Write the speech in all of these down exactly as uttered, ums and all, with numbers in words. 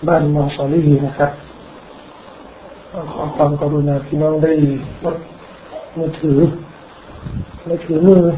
บ้านมอซอลีนะครับขอความกรุณาพี่น้องได้ลดมือถือมือถือมือ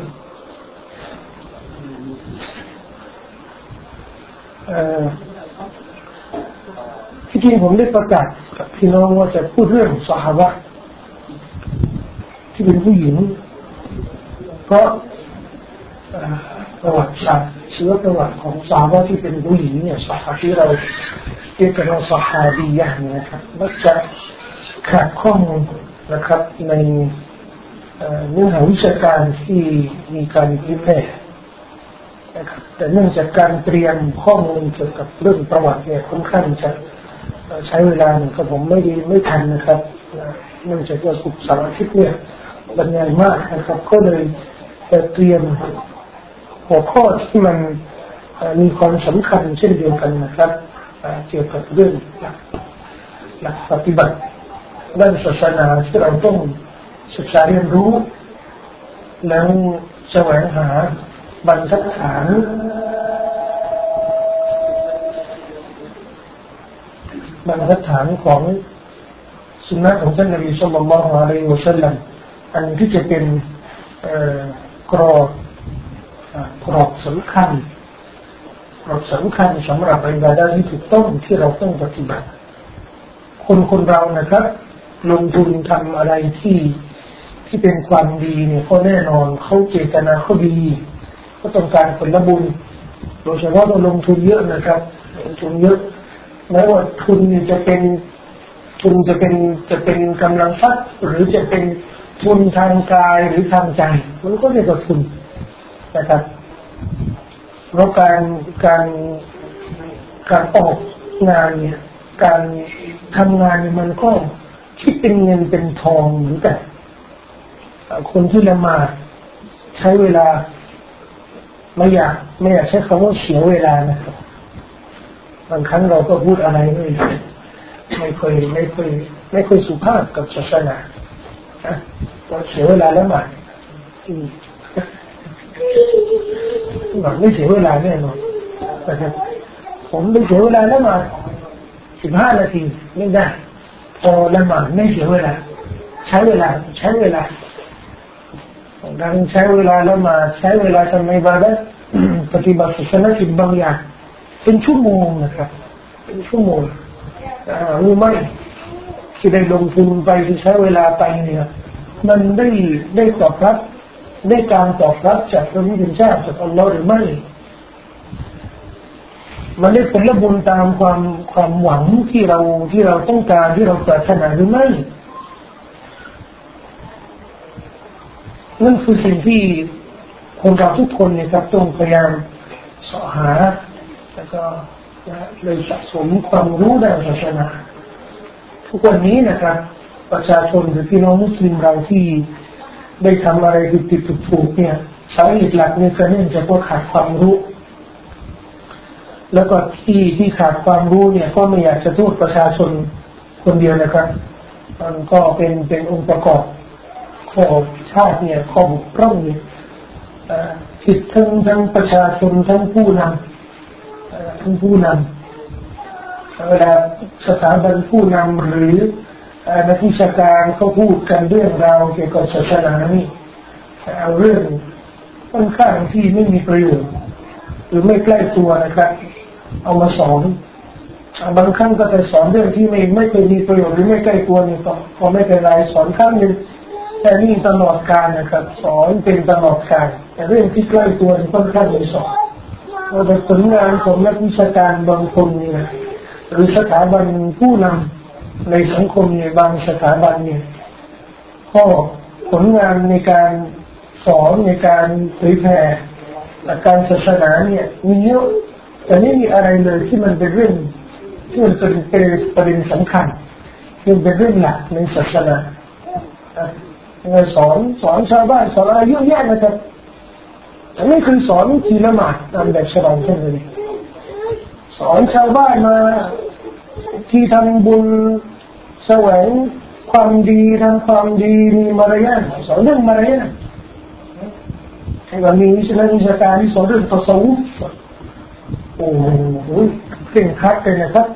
ที่จริงผมได้ประกาศกับพี่น้องว่าจะพูดเรื่องซอฮาบะห์ที่เป็นผู้หญิงเพราะประวัติศาสตร์เชื้อประวัติของซอฮาบะห์ที่เป็นผู้หญิงเนี่ยซอฮาบะห์ที่เราเรียกกันว่าซอฮาบียะห์นะครับมักจะขาดข้อมูลนะครับในเนื้อหาวิชาการที่มีการเผยแพร่นะครับแต่เนื่องจากการเตรียมข้อมูลเกี่ยวกับเรื่องประวัติเนี่ยค่อนข้างจะใช้เวลาหนึ่งครับผมไม่ดีไม่ทันนะครับเนื่องจากว่าสุกร์เสาร์อาทิตย์เนี่ยบรรยายมากนะครับก็เลยเตรียมหัวข้อที่มันมีความสำคัญเช่นเดียวกันนะครับเกี่ยวกับเรื่องหลักหลักปฏิบัติด้านศาสนาที่เราต้องศึกษาเรียนรู้แล้วแสวงหาบรรทัดฐานบรรทัดฐานของสุนนะของท่านนบีศ็อลลัลลอฮุอะลัยฮิวะซัลลัมอันที่จะเป็นกรอบกรอบสำคัญกรอบสำคัญสำหรับอิบาดะห์ที่ถูกต้องที่เราต้องปฏิบัติคนคนเรานะครับลงทุนทำอะไรที่ที่เป็นความดีเนี่ยก็แน่นอนเขาเจตนาเขาดีก็ต้องการผลบุญโดยเฉพาะเราลงทุนเยอะนะครับลงทุนเยอะแม้ว่าทุนจะเป็นทุนจะเป็นจะเป็นกำลังทรัพย์หรือจะเป็นทุนทางกายหรือทางใจมันก็เรียกว่าทุนนะครับเพราะการการการออกงานเนี่ยการทำงานเนี่ยมันก็คิดเป็นเงินเป็นทองเหมือนกันคนที่ละหมาดใช้เวลาไม่อยากไม่อยากใช้คำว่าเสียเวลานะครับบางครั้งเราก็พูดอะไรไม่ไม่เคยไม่เคยไม่เคยสุภาพกับศาสนาเราเสียเวลาละหมาดหลังไม่เสียเวลาแน่นอนนะครับผมไม่เสียเวลาละหมาดสิบห้านาทีไม่ได้พอละหมาดไม่เสียเวลาใช้เวลาใช้เวลาการใช้เวลาละหมาดใช้เวลาทำอิบาดะห์ปฏิบัติศาสนกิจบางอย่างเป็นชั่วโมงนะครับเป็นชั่วโมงรู้ไหมที่ได้ลงทุนไปที่ใช้เวลาไปเนี่ยมันได้ได้ตอบรับได้การตอบรับจากพระผู้เป็นเจ้าจากอัลลอฮ์หรือไม่มันได้ผลบุญตามความความหวังที่เราที่เราต้องการที่เราปรารถนาหรือไม่นั่นคือสิ่งที่คนเราทุกคนเนี่ยครับต้องพยายามสอหาแล้วก็เลยสะสมความรู้ด้านศาสนาทุกวันนี้นะครับประชาชนหรือพี่น้องมุสลิมเราที่ได้ทำอะไรผิดผิดถูกๆเนี่ยสาเหตุหลักเนี่ยก็เนื่องจากว่าขาดความรู้แล้วก็ที่ที่ขาดความรู้เนี่ยก็ไม่อยากจะโทษประชาชนคนเดียวนะครับมันก็เป็นเป็นองค์ประกอบของชาติเนี่ยข้อบกพร่องเนี่ยผิดทั้งทั้งประชาชนทั้งผู้นำทั้งผู้นำเวลาสถาบันผู้นำหรือนักวิชาการเขาพูดกันเรื่องราวเกี่ยวกับศาสนานี่เอาเรื่องค่อนข้างที่ไม่มีประโยชน์หรือไม่ใกล้ตัวนะครับเอามาสอนบางครั้งก็จะสอนเรื่องที่ไม่ไม่เคยมีประโยชน์หรือไม่ใกล้ตัวนี่ก็ก็ไม่เป็นไรสอนครั้งหนึ่งแต่นี่ตลอดกาลนะครับสอนเป็นตลอดกาลแต่เรื่องที่ใกล้ตัวนี่ค่อนข้างไม่สอนเราจะผลงานของนักวิชาการบางคนนี่นะหรือสถาบันผู้นำในสังคมเนี่ยบางสถาบันเนี่ยก็ผลงานในการสอนในการเผยแผ่หลักการศาสนาเนี่ยมีเยอะแต่ไม่มีอะไรเลยที่มันเป็นเรื่องที่มันเป็นเป็นประเด็นสำคัญที่เป็นเรื่องหลักในศาสนาสอนสอนชาวบ้านสอนอะไรเยอะแยะนะครับแต่ไม่เคยสอนทีละหมาดตามแบบฉบับเช่นนี้สอนชาวบ้านมาที่ทำบุญแสวงความดีทำความดีมีมารยาทสอนเรื่องมารยาทให้มันมีวิชาวิชาการที่สอนเรื่องตัสวุฟโอ้โหเก่งคัดเลยนะครับ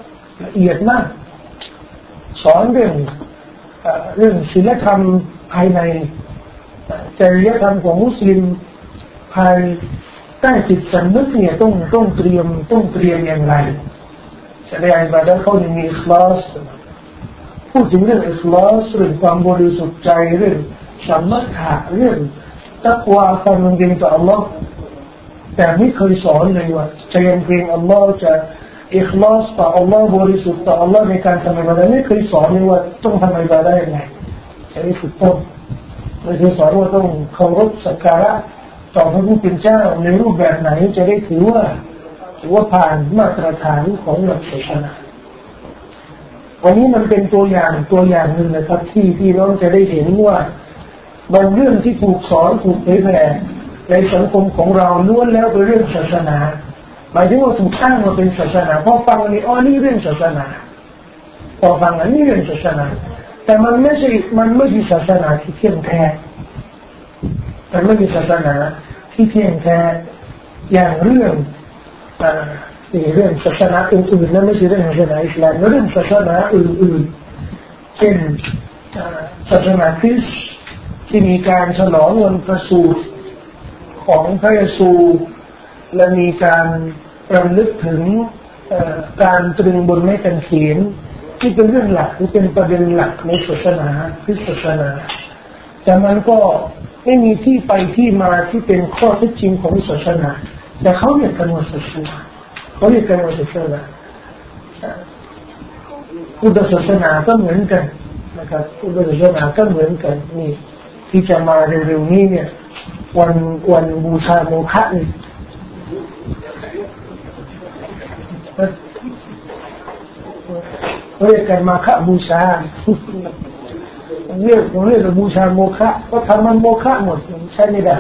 ละเอียดมากสอนเรื่องเรื่องศีลธรรมภายในจริยธรรมของมุสลิมภายใต้จิตสำนึกเนี่ยต้องต้องเตรียมต้องเตรียมอย่างไรจะได้อิบาดะห์เขามีอิคลาสพูดถึงเรื่องอิคลาสเรื่องความบริสุทธิ์ใจเรื่องสมถะเรื่องตักวาความยำเกรงต่ออัลลอฮ์แต่ไม่เคยสอนเลยว่าจะยำเกรงอัลลอฮ์จะอิคลาสต่ออัลลอฮ์บริสุทธิ์ต่ออัลลอฮ์ในการทำอิบาดะห์ไม่เคยสอนเลยว่าต้องทำอิบาดะห์ยังไงจะได้ฝึกต้นไม่เคยสอนว่าต้องเคารพสักการะต่อพระผู้เป็นเจ้าในรูปแบบไหนจะได้ถือว่าถือว่าผ่านมาตรฐานของหลักศาสนาวันนี้มันเป็นตัวอย่างตัวอย่างหนึ่งนะครับที่พี่น้องจะได้เห็นว่าบางเรื่องที่ถูกสอนถูกเผยแผ่ในสังคมของเราล้วนแล้วเป็นเรื่องศาสนาหมายถึงว่าถูกตั้งมาเป็นศาสนาพอฟังนี่อ๋อนี่เรื่องศาสนาพอฟังอันนี้เรื่องศาสนาแต่มันไม่ใช่มันไม่ใช่ศาสนาที่เที่ยงแท้มันไม่ใช่ศาสนาที่เที่ยงแท้อย่างเรื่องเรื่องศาสนาอื่นๆนั่นไม่ใช่เรื่องศาสนาอิสลามเรื่องศาสนาอื่นๆเช่นศาสนาคริสต์ที่มีการฉลองวันประสูติของพระเยซูและมีการรำลึกถึงการตรึงบนไม้กางเขนที่เป็นเรื่องหลักที่เป็นประเด็นหลักในศาสนาคริสต์ศาสนาแต่มันก็ไม่มีที่ไปที่มาที่เป็นข้อเท็จจริงของศาสนาแต่เขาเรียกกันว่าศาสนาเขาเรียกกันว่าศาสนาพุทธศาสนาก็เหมือนกันนะครับพุทธศาสนาก็เหมือนกันนี่ที่จะมาเร็วๆนี้เนี่ยวันวันบูชาโมฆะนี่เรียกกันมาฆะบูชาเรียกเรียกบูชาโมฆะก็ทำมันโมฆะหมดใช่ไม่ได้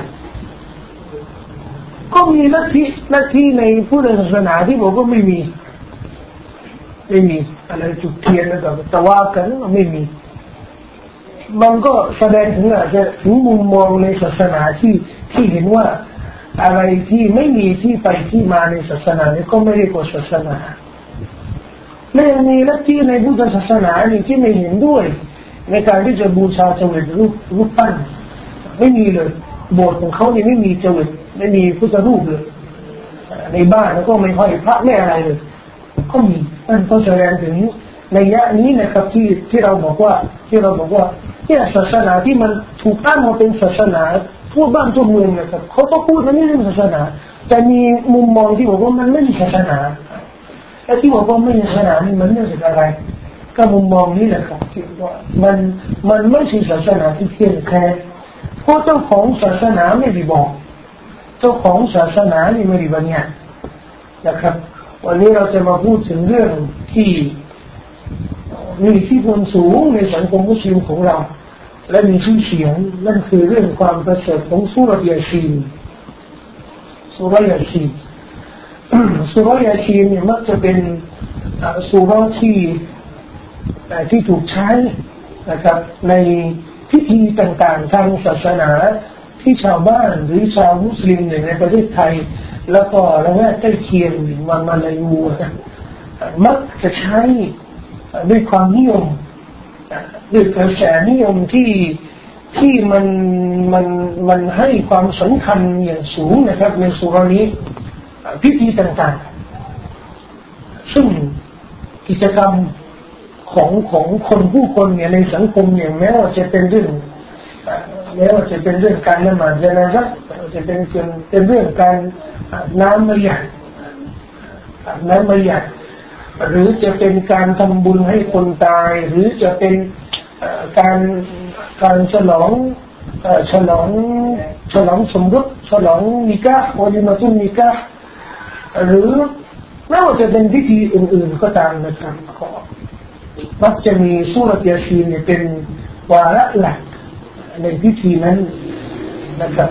ก็มีลัทธิลัทธิในพุทธศาสนาที่บอกว่าไม่มีไม่มีอะไรจุดเทียนแล้วก็ตะวากันไม่มีมันก็แสดงถึงอาจจะถึงมุมมองในศาสนาที่ที่เห็นว่าอะไรที่ไม่มีที่ไปที่มาในศาสนานี้ก็ไม่เรียกว่าศาสนาและยังมีลัทธิในพุทธศาสนานี่ที่ไม่เห็นด้วยในการที่จะบูชาจวิตรูปรูปปั้นไม่มีเลยโบสถ์ของเขานี่ไม่มีจวิตไม่มีพุทธรูปเลยในบ้านแล้วก็ไม่ค่อยพระไม่อะไรเลยก็มีนั่นก็แสดงถึงในยะนี้นะครับที่ที่เราบอกว่าที่เราบอกว่าที่ศาสนาที่มันถูกตั้งมาเป็นศาสนาทั่วบ้านทั่วเมืองนะครับเขาก็พูดว่านี่เป็นศาสนาแต่มีมุมมองที่บอกว่ามันไม่ใช่ศาสนาและที่บอกว่าไม่ใช่ศาสนานี่มันเรื่องอะไรก็มุมมองนี้แหละครับที่ว่ามันมันไม่ใช่ศาสนาที่เที่ยงแท้เพราะเจ้าของศาสนาไม่ได้บอกเจ้าของศาสนานี่ไม่ได้บัญญัตินะครับวันนี้เราจะมาพูดถึงเรื่องที่มีอิทธิพลสูงในสังคมมุสลิมของเราและมีชื่อเสียงนั่นคือเรื่องความประเสริฐของซูเราะห์ยาซีนซูเราะห์ยาซีนซูเราะห์ยาซีนเนี่ยมักจะเป็นซูเราะห์ที่ที่ถูกใช้นะครับในพิธีต่างๆทางศาสนาที่ชาวบ้านหรือชาวมุสลิมในประเทศไทยแล้วก็ละแวกใกล้เคียงวันมาลายูมักจะใช้ด้วยความนิยมด้วยกระแสนิยมที่ที่มันมันมันให้ความสำคัญอย่างสูงนะครับในสุรานี้พิธีต่างๆซึ่งกิจกรรมของของคนผู้คนเนี่ยในสังคมเนี่ยแม้ว่าจะเป็นเรื่องแม้ว่าจะเป็นเรื่องการละหมาดจะนะจ๊ะจะเป็นเป็นเรื่องการน้ำมะหยัดน้ำมะหยัดหรือจะเป็นการทำบุญให้คนตายหรือจะเป็นการการฉลองฉลองฉลองสมรสฉลองนิกะห์วะลิมาตุนนิกะห์หรือไม่ว่าจะเป็นพิธีอื่นๆก็ตามนะครับมักจะมีซูเราะห์ยาซีนเนี่ยเป็นวาระหลักในพิธีนั้นนะครับ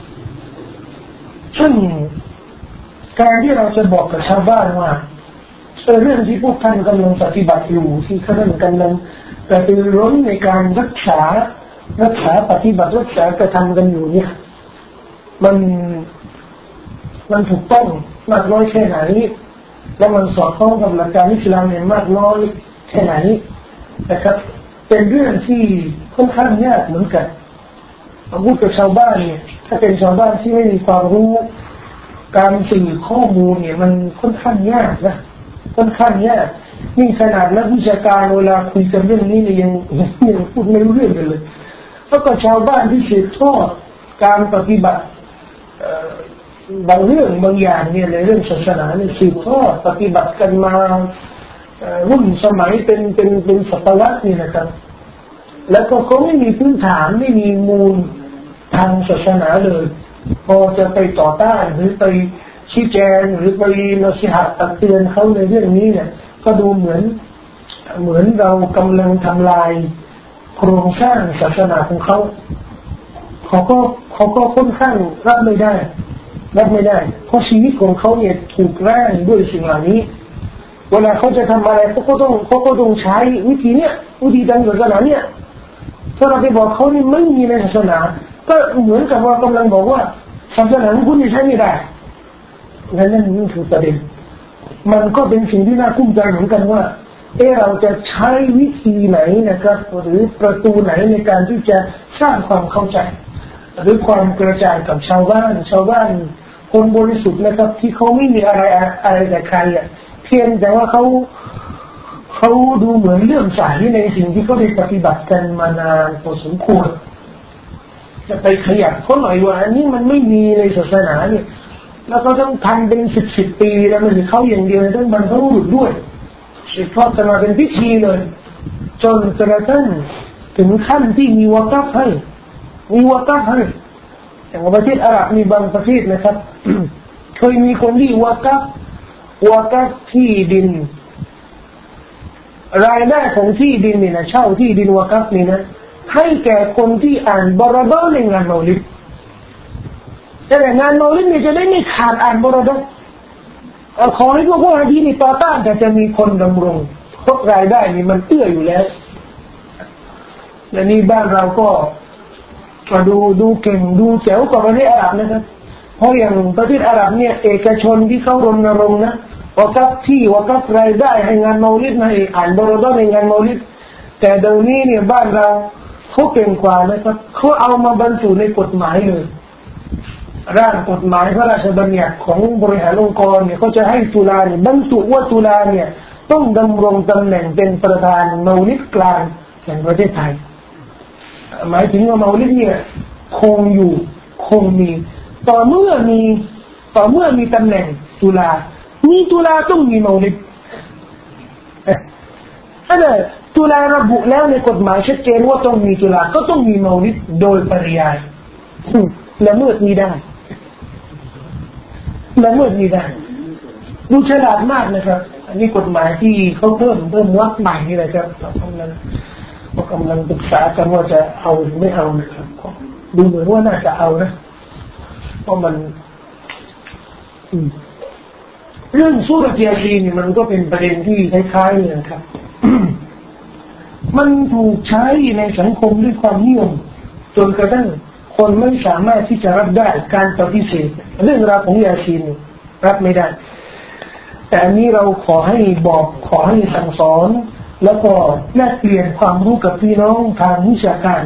ซึ่งการที่เราจะบอกกับชาวบ้านว่าเรื่องที่พวกท่านกำลังปฏิบัติอยู่ที่ท่านกำลังกระตือร้นในการรักษารักษาปฏิบัติรักษากระทำกันอยู่เนี่ยมันมันถูกต้องมากน้อยแค่ไหนและมันสอดคล้องกับหลักการอิสลามเนี่ยมากน้อยแค่ไหนนะครับเป็นเรื่องที่ค่อนข้างยากเหมือนกันพูดกับชาวบ้านเนี่ยถ้าเป็นชาวบ้านที่ไม่มีความรู้การสื่อข้อมูลเนี่ยมันค่อนข้างยากนะค่อนข้างยากนี่ขนาดนักวิชาการเวลาคุยกันเรื่องนี้เนี่ยยังยังพูดไม่รู้เรื่องกันเลยแล้วก็ชาวบ้านที่สืบทอดการปฏิบัติบางเรื่องบางอย่างเนี่ยในเรื่องศาสนาเนี่ยสืบทอดปฏิบัติกันมารุ่นสมัยเป็นเป็นเป็นศตวรรษนี่นะครับแล้วก็เขาไม่มีพื้นฐานไม่มีมูลทางศาสนาเลยพอจะไปต่อต้านหรือไปชี้แจงหรือไปนสิหะตักเตือนเขาในเรื่องนี้เนี่ยก็ดูเหมือนเหมือนเรากำลังทำลายโครงสร้างศาสนาของเขาเขาก็เขาก็ค่อนข้างรับไม่ได้รับไม่ได้เพราะชีวิตของเขาเนี่ยถูกร่างด้วยสิ่งเหล่านี้เวลาเขาจะทำอะไรเขาก็ต้องเขาก็ต้องใช้วิธีเนี้ยวิธีทางศาสนาเนี่ยถ้าเราไปบอกเขานี่ไม่มีในศาสนาก็เหมือนกับว่ากำลังบอกว่าศาสนาของคุณนี่ใช้ไม่ได้นั่นนั่นนี่คือประเด็นมันก็เป็นสิ่งที่น่าคุ้มใจเหมือนกันว่าเออเราจะใช้วิธีไหนนะครับหรือประตูไหนในการที่จะสร้างความเข้าใจหรือความกระจ่างกับชาวบ้านชาวบ้านคนบริสุทธิ์นะครับที่เขาไม่มีอะไรอะไรแต่ใครอ่ะเพียงแต่ว่าเขาเขาดูเหมือนเลื่อมใสในสิ่งที่เขาได้ปฏิบัติกันมานานพอสมควรจะไปขยับเขาหน่อยว่าอันนี้มันไม่มีในศาสนาเนี่ยแล้วก็ต้องทำเป็นสิบสิบปีแล้วไม่ใช่เขาอย่างเดียวต้องบรรพบุรุษด้วยสืบทอดกันมาเป็นพิธีเลยจนกระทั่งถึงขั้นที่มีวากัฟให้มีวากัฟให้อย่างประเทศอาหรับมีบางประเทศนะครับ เคยมีคนที่วากัฟวากัฟที่ดินรายได้ของที่ดินนี่นะเช่าที่ดินวากัฟนี่นะให้แก่คนที่อ่านบรอดอในงานเมาลิดแต่งานเมาลิดนี่จะได้ไม่ขาดอ่านบรอดอขอให้พวกพวกที่นี่ต่อต้านแต่จะมีคนดำรงเพราะรายได้นี่มันเอื้ออยู่แล้วและนี่บ้านเราก็มาดูดูเก่งดูแจ๋วกว่าประเทศอาหรับนะครับเพราะอย่างประเทศอาหรับเนี่ยเอกชนที่เขารณรงค์นะว่ากับที่ว่ากับรายได้ให้งานเมาลิดนะอ่านบรอดอในงานเมาลิดแต่เดี๋ยวนี้เนี่ยบ้านเราเขาเก่งกว่านะครับเขาเอามาบรรจุในกฎหมายเลยร่างกฎหมายพระราชบัญญัติของบริหารองค์กรเนี่ยเขาจะให้จุฬาเนี่ยบรรจุว่าจุฬาเนี่ยต้องดำรงตำแหน่งเป็นประธานเมาลิดกลางแห่งประเทศไทยหมายถึงว่าเมาลิดเนี่ยคงอยู่คงมีต่อเมื่อมีต่อเมื่อมีตำแหน่งจุฬามีจุฬาต้องมีเมาลิดอะไรจุฬาระบุแล้วในกฎหมายชัดเจนว่าต้องมีจุฬาก็ต้องมีเมาลิดโดยปริยายละเมิดมีได้ละเมิดมีได้ดูฉลาดมากนะครับอันนี้กฎหมายที่เขาเพิ่มเพิ่มวรรคใหม่นี่แหละครับเรากำลังเรากำลังศึกษากันว่าจะเอาหรือไม่เอานะครับดูเหมือนว่าน่าจะเอานะเพราะมันเรื่องซูเราะห์ยาซีนนี่มันก็เป็นประเด็นที่คล้ายๆเลยครับ มันถูกใช้ในสังคมด้วยความนิยมจนกระทั่งคนไม่สามารถที่จะรับได้การปฏิเสธเรื่องราวของยาซีนรับไม่ได้แต่อันนี้เราขอให้บอกขอให้สั่งสอนแล้วก็แลกเปลี่ยนความรู้กับพี่น้องทางวิชาการ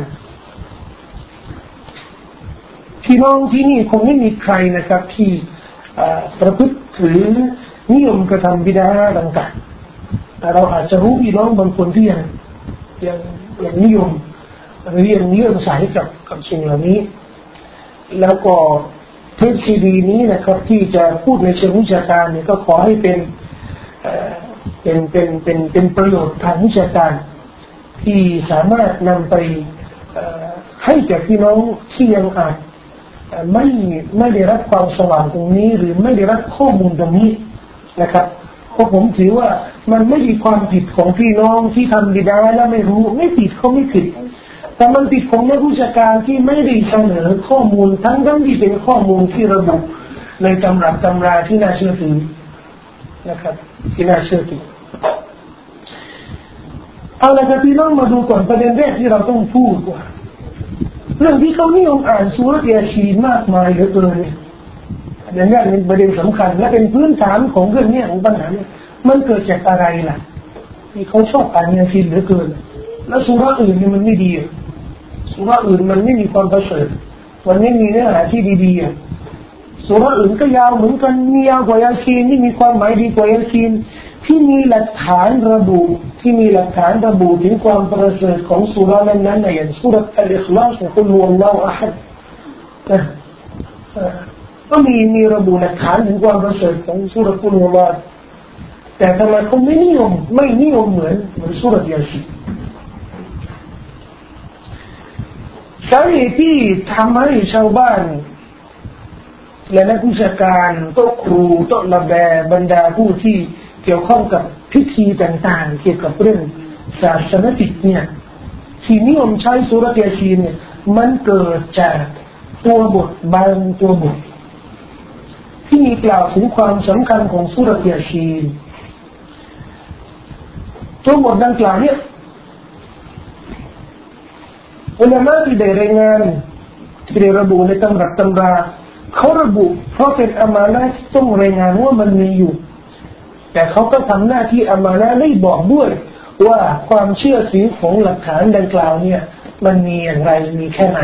พี่น้องที่นี่คงไม่มีใครนะครับที่ประพฤติหรือนิยมกระทำบิดาต่างๆแต่เราอาจจะรู้พี่น้องบางคนที่ยังยังยังนิยมหรือยังเลื่อมใสกับกับสิ่งเหล่านี้แล้วก็เทปซีดีนี้นะครับที่จะพูดในเชิงวิชาการเนี่ยก็ขอให้เป็นเป็นเป็นเป็นเป็นประโยชน์ทางวิชาการที่สามารถนำไปให้แก่พี่น้องที่ยังอาจไม่ไม่ได้รับความสว่างตรงนี้หรือไม่ได้รับข้อมูลตรงนี้นะครับเพราะผมถือว่ามันไม่มีความผิดของพี่น้องที่ทำบิดาแล้วไม่รู้ไม่ผิดเขาไม่ผิดแต่มันผิดของนักวิชาการที่ไม่ได้เสนอข้อมูลทั้งทั้งที่เป็นข้อมูลที่ระบุในตำรับตำราที่น่าเชื่อถือนะครับที่น่าเชื่อถือเอาละครับพี่น้องมาดูก่อนประเด็นแรกที่เราต้องพูดว่าเรื่องที่เขานิยมอ่านซูเราะห์ยาซีนมากมายเหลือเกินอันนี้เป็นประเด็นสำคัญและเป็นพื้นฐานของเรื่องนี้ของปัญหาเนี่ยมันเกิดจากอะไรล่ะที่เขาชอบอ่านยาซีนเหลือเกินแล้วสุราอื่นนี่มันไม่ดีสุราอื่นมันไม่มีความประเสริฐมันไม่มีเนื้อหาที่ดีๆสุราอื่นก็ยาวเหมือนกันมียาวกว่ายาซีนที่มีความหมายดีกว่ายาซีนที่มีหลักฐานระบุที่มีหลักฐานระบุถึงความประเสริฐของสุรานั้นๆอย่างสุราอัลอิคลาสกุลฮุวัลลอฮุอะฮัดก็มีมีระบุหลักฐานถึงความประเสริฐของสุรากุลฮุวัลลอฮุแต่ทำไมเขาไม่นิยมไม่นิยมเหมือนเหมือนสุรยาซีนสาเหตุที่ทำให้ชาวบ้านและนักวิชาการโต๊ะครูโต๊ะระแบบบรรดาผู้ที่เกี่ยวข้องกับพิธีต่างๆเกี่ยวกับเรื่องศาสนกิจเนี่ยที่นิยมใช้สุรยาซีนเนี่ยมันเกิดจากตัวบทบางตัวบทที่มีกล่าวถึงความสำคัญของสุรยาซีนตัวบทดังกล่าวเนี่ยอุลามะที่ได้รายงานที่ได้ระบุในตำรับตำราเขาระบุเพราะเป็นอามานะห์ต้องรายงานว่ามันมีอยู่แต่เขาก็ทำหน้าที่อามานะห์ได้บอกด้วยว่าความเชื่อถือของหลักฐานดังกล่าวเนี่ยมันมีอย่างไรมีแค่ไหน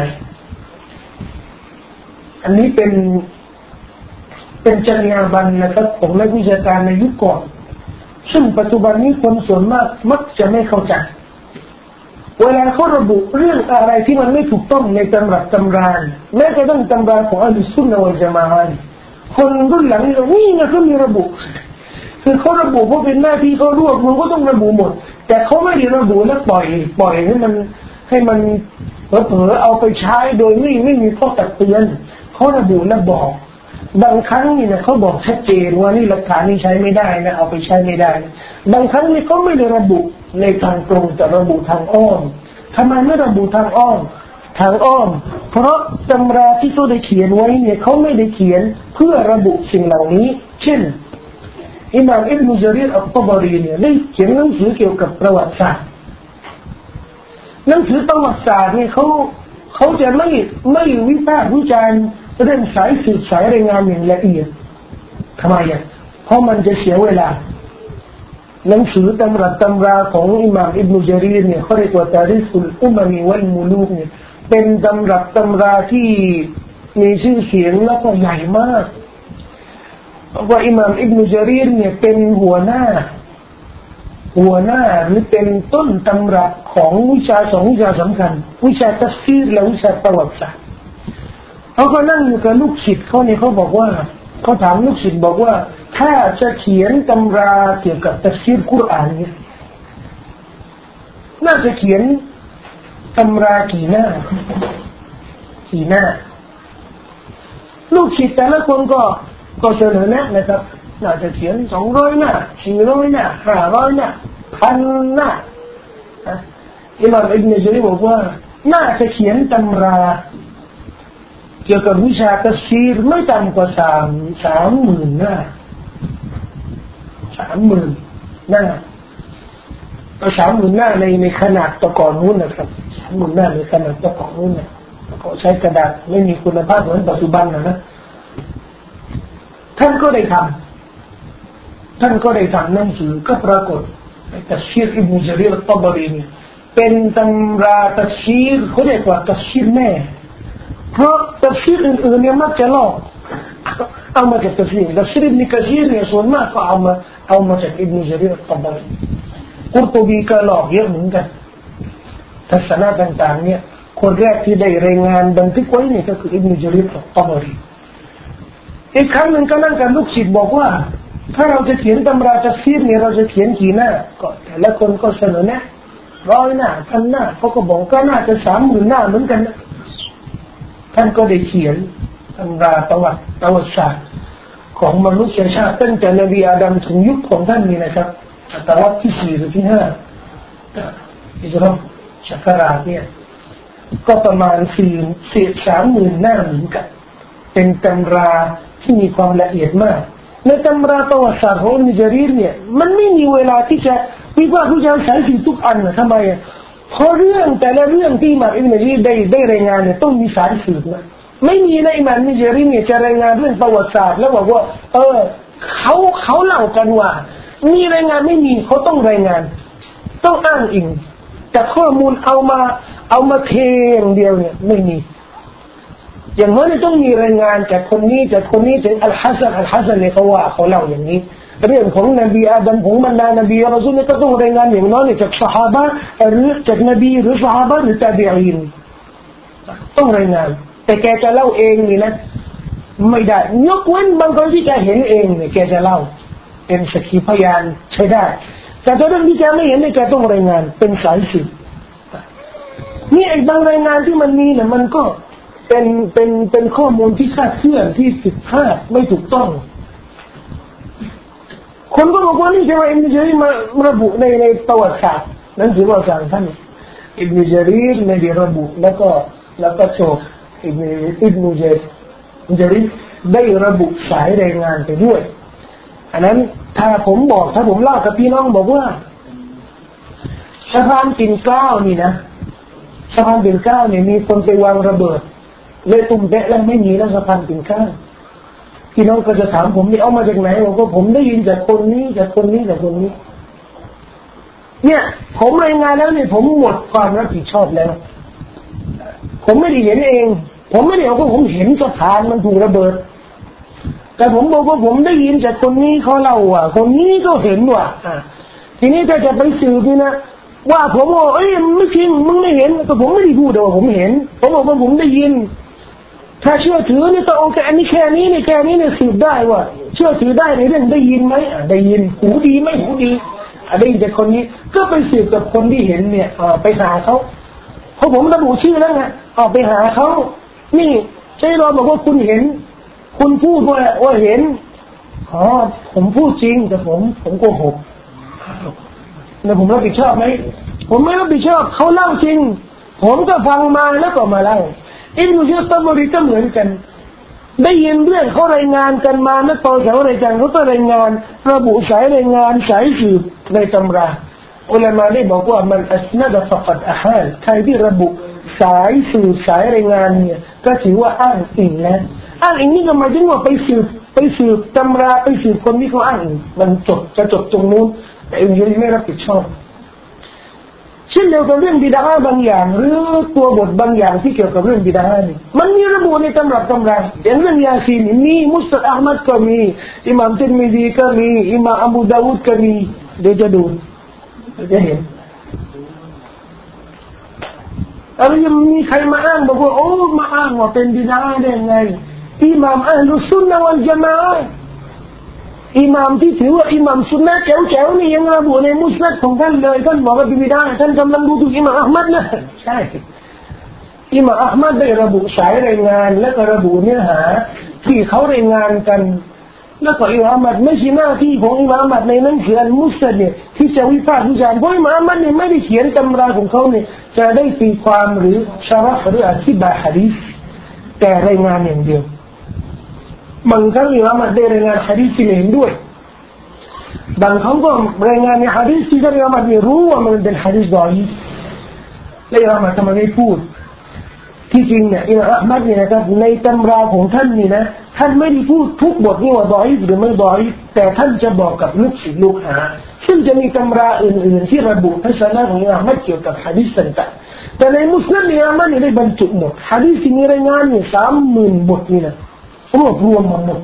อันนี้เป็นเป็นจรรยาบรรณนะครับของนักวิชาการในยุคก่อนซึ่งปัจจุบันนี้คนส่วนมากมักจะไม่เข้าใจเวลาเขาระบุเรื่องอะไรที่มันไม่ถูกต้องในตำรับตำราแม้กระทั่งตำราของอัลซุนนะวัลญะมาอะห์คนรุ่นหลังนี่นะเขามีระบุคือเขาระบุเพราะเป็นหน้าที่เขารวบรวมก็ต้องระบุหมดแต่เขาไม่ได้ระบุแล้วปล่อยปล่อยให้มันให้มันเผลอๆเอาไปใช้โดยไม่ไม่มีข้อตักเตือนเขาระบุและบอกบางครั้งนี่นะเขาบอกชัดเจนว่านี่หลักฐานนี้ใช้ไม่ได้นะเอาไปใช้ไม่ได้บางครั้งนี่เขาไม่ได้ระบุในทางตรงแต่ระบุทางอ้อมทำไมไม่ระบุทางอ้อมทางอ้อมเพราะตำราที่เขาได้เขียนไว้เนี่ยเขาไม่ได้เขียนเพื่อระบุสิ่งเหล่านี้เช่นอิหม่ามอิบนุญะรีรอัตฏบารีเนี่ยได้เขียนหนังสือเกี่ยวกับประวัติศาสตร์หนังสือประวัติศาสตร์เนี่ยเขาเขาจะไม่ไม่วิพากษ์วิจารณ์เรื่องสายสืบสายรายงานอย่างละเอียดทำไมอ่ะเพราะมันจะเสียเวลาหนังสือตำรับตำราของอิหม่ามอิบนุญะรีรเนี่ยเขาเรียกว่าตาริคุลอุมมีวัลมุลูกเนี่ยเป็นตำรับตำราที่มีชื่อเสียงและก็ใหญ่มากว่าอิหม่ามอิบนุญะรีรเนี่ยเป็นหัวหน้าหัวหน้าหรือเป็นต้นตำรับของวิชาสองวิชาสำคัญวิชาตัฟซีรและวิชาประวัติศาสตร์เขาก็นั่งอยู่กับลูกศิษย์เขาเนี่ยเขาบอกว่าเขาถามลูกศิษย์บอกว่าถ้าจะเขียนตำราเกี่ยวกับตัฟซีรกุรอานเนี่ยน่าจะเขียนตำรากี่หน้ากี่หน้าลูกศิษย์แต่ละคนก็ก็เสนอแนะนะครับน่าจะเขียนสองร้อยหน้าสี่ร้อยหน้าห้าร้อยหน้าพันหน้าอิหม่ามอิบนุญะรีรบอกว่าน่าจะเขียนตำราเกี่ยวกับวิชาตัฟซีรไม่ต่ำกว่าสามสามหมื่นหน้าสามหมื่นหน้าก็สามหมื่นหน้าในในขนาดตะกอนนู้นนะครับสามหมื่นหน้าในขนาดตะกอนนู้นเนี่ยเขาใช้กระดาษไม่มีคุณภาพเหมือนปัจจุบันนะนะท่านก็ได้ทำท่านก็ได้ทำหนังสือก็ปรากฏตัฟซีรอิบนุญะรีรอัตฏบารีเนี่ยเป็นตำราตัฟซีรเขาเรียกว่าตัฟซีรแม่เพราะตัฟซีรอื่นๆเนี่ยมักจะลอกเอามาจากตัฟซีรตัฟซีรอิบนุกะซีรเนี่ยส่วนมากก็เอามาเอามาจากอิบนุญะรีรอัตฏบารีกุรตุบีก็ลอกเยอะเหมือนกันทัศนะต่างๆเนี่ยคนแรกที่ได้รายงานบันทึกไว้เนี่ยก็คืออิบนุญะรีรอัตฏบารีอีกครั้งหนึ่งก็นั่งกับลูกศิษย์บอกว่าถ้าเราจะเขียนตำราตัฟซีรเนี่ยเราจะเขียนกี่หน้าก็แต่ละคนก็เสนอแนะร้อยหน้าพันหน้าเขาก็บอกก็น่าจะสามหมื่นหน้าเหมือนกันนะท่านก็ได้เขียนตำราประวัติประวัติศาสตร์ของมนุษยชาติตั้งแต่นบีอาดัมถึงยุคของท่านนี่นะครับศตวรรษที่สี่หรือที่ห้าอิสลามศักราชเนี่ยก็ประมาณสี่สี่สามหมื่นหน้าเหมือนกันเป็นตำราที่มีความละเอียดมากในตำราประวัติศาสตร์ของอิบนุญะรีรเนี่ยมันไม่มีเวลาที่จะวิพากษ์วิจารณ์สายสืบทุกอันนะทำไมอ่ะเพราะเรื่องแต่ละเรื่องที่อิหม่ามอิบนุญะรีรได้ได้รายงานเนี่ยต้องมีสายสืบนะไม่มีในอิหม่ามนิจารีเนี่ยจะรายงานเรื่องประวัติศาสตร์แล้วบอกว่าเออเขาเขาเล่ากันว่ามีรายงานไม่มีเขาต้องรายงานต้องอ้างอิงแต่ข้อมูลเอามาเอามาเทอย่างเดียวเนี่ยไม่มีอย่างน้อยต้องมีรายงานจากคนนี้จากคนนี้จากอัลฮัสซันอัลฮัสซันเนี่ยเขาว่าเขาเล่าอย่างนี้เรื่องของนบีอาดัมของบรรดานบีรอซูลเนี่ยก็ต้องรายงานอย่างน้อยจากซอฮาบะห์หรือจากนบีหรือซอฮาบะห์หรือตาบีอีนต้องรายงานแต่แกจะเล่าเองนี่นะไม่ได้ยกเว้นบางคนที่แกเห็นเองเนี่ยแกจะเล่าเป็นสักขีพยานใช้ได้แต่ถ้าเรื่องที่แกไม่เห็นเนี่ยแกต้องรายงานเป็นสายสืบนี่ไอ้บางรายงานที่มันมีเนี่ยมันก็เป็นเป็นเป็นข้อมูลที่คลาดเคลื่อนที่ผิดพลาดไม่ถูกต้องคนก็บอกว่านี่ใช่ไหมอิบนุจารีรมาระบุในในประวัติศาสตร์นั้นถือว่าจากท่านอิบนุจารีรไม่ได้ระบุแล้วก็แล้วก็โชว์อิบนุอิบนุจารีรได้ระบุสายรายงานไปด้วยอันนั้นถ้าผมบอกถ้าผมเล่ากับพี่น้องบอกว่าสะพานปิ่นเกล้านี่นะสะพานปิ่นเกล้าเนี่ยมีคนไปวางระเบิดเลยตุ้มเตะแล้วไม่มีแล้วสะพานปิ่นเกล้าพี่น้องก็จะถามผมนี่เอามาจากไหนผมก็ผมได้ยินจากคนนี้จากคนนี้จากคนนี้เนี่ยผมรายงานแล้วเนี่ยผมหมดความรับผิดชอบแล้วผมไม่ได้เห็นเองผมไม่ได้เอาว่าผมเห็นสะพานมันถูกระเบิดแต่ผมบอกว่าผมได้ยินจากคนนี้เขาเล่าว่าคนนี้ก็เห็นว่าทีนี้ถ้าจะไปสืบนี่นะว่าผมว่าเอ้ยไม่จริงมึงไม่เห็นแต่ผมไม่ได้พูดว่าผมเห็นผมบอกว่าผมได้ยินถ้าเชื่อถือนี่ต้องเอาแค่นี้แค่นี้นี่แค่นี้เนี่ยสืบได้ว่าเชื่อถือได้ในเรื่องได้ยินไหมได้ยินหูดีไหมหูดีได้ยินจากคนนี้ก็ไปสืบกับคนที่เห็นเนี่ยไปหาเขาเพราะผมระบุชื่อแล้วไงออกไปหาเขานี่ใช่เราบอกว่าคุณเห็นคุณพูดว่าว่าเห็นอ๋อผมพูดจริงแต่ผมผมโกหกแล้วผมรับผิดชอบไหมผมไม่รับผิดชอบเขาเล่าจริงผมก็ฟังมาแล้วก็มาเล่าอิบนุจัรรีก็เหมือนกันได้ยินเรื่องเขารายงานกันมาเมื่อตอนแถวรายการเขาก็รายงานระบุสายรายงานสายสืบในตำราอุลามะได้บอกว่ามันอัสนัดฟะกัดอะฮาลใครที่ระบุสายสืบสายรายงานเนี่ยก็ถือว่าอ้างอิงแล้วอ้างอิงนี่ก็หมายถึงว่าไปสืบไปสืบตำราไปสืบคนที่เขาอ้างอิงมันจบจะจบตรงนู้นแต่อิบนุจัรรีไม่รับผิดชอบเช่นเดียวกับเรื่องบิดาบางอย่างหรือตัวบทบางอย่างที่เกี่ยวกับเรื่องบิดานี่มันมีระบุในตำรับตำราอย่างเรื่องยาซีนมีมุสตัดอะห์มัดก็มีอิหม่ามติรมิซีก็มีอิหม่ามอบูดาวูดก็มีเดี๋ยวจะดูจะเห็นอะไรยังมีใครมาอ้างบอกว่าโอ้มาอ้างว่าเป็นบิดาได้ไงอิหม่ามอัลลุซุนนะวัลญะมาอะห์อิหม่ามที่ถือว่าอิหม่ามซุนนะห์แจ๋วๆนี่ยังระบุในมุสนัดของท่านเลยท่านบอกว่าบิดาท่านกำลังดูถูกอิหม่ามอะห์มัดนะใช่อิหม่ามอะห์มัดได้ระบุสายรายงานและก็ระบุเนื้อหาที่เขารายงานกันแล้วก็อิหม่ามอะห์มัดไม่ใช่หน้าที่ของอิหม่ามอะห์มัดในหนังสืออัลมุสนัดเนี่ยที่จะวิพากษ์วิจารณ์เพราะอิหม่ามอะห์มัดเนี่ยไม่ได้เขียนตำราของเขาเนี่ยจะได้ตีความหรือชะรห์หรืออธิบายหะดีษแต่รายงานอย่างเดียวบางครั้งอิหม่ามอะห์มัดได้รายงานหะดีษที่เห็นด้วยบางครั้งก็รายงานในหะดีษที่อิหม่ามอะห์มัดไม่รู้ว่ามันเป็นหะดีษดออีฟและอิหม่ามอะห์มัดทำไมไม่พูดที่จริงเนี่ยอิหม่ามอะห์มัดเนี่ยนะครับในตำราของท่านนี่นะท่านไม่ได้พูดทุกบทนี่ว่าดออีฟหรือไม่ดออีฟแต่ท่านจะบอกกับลูกศิษย์ลูกหาซึ่งจะมีตำราอื่นๆที่ระบุทัศนะของอิหม่ามอะห์มัดเกี่ยวกับหะดีษต่างๆแต่ในมุสนัดอิหม่ามอะห์มัดได้บรรจุหมดหะดีษที่มีรายงานเนี่ย สามหมื่น บทนี่นะรวบรวมมาหมด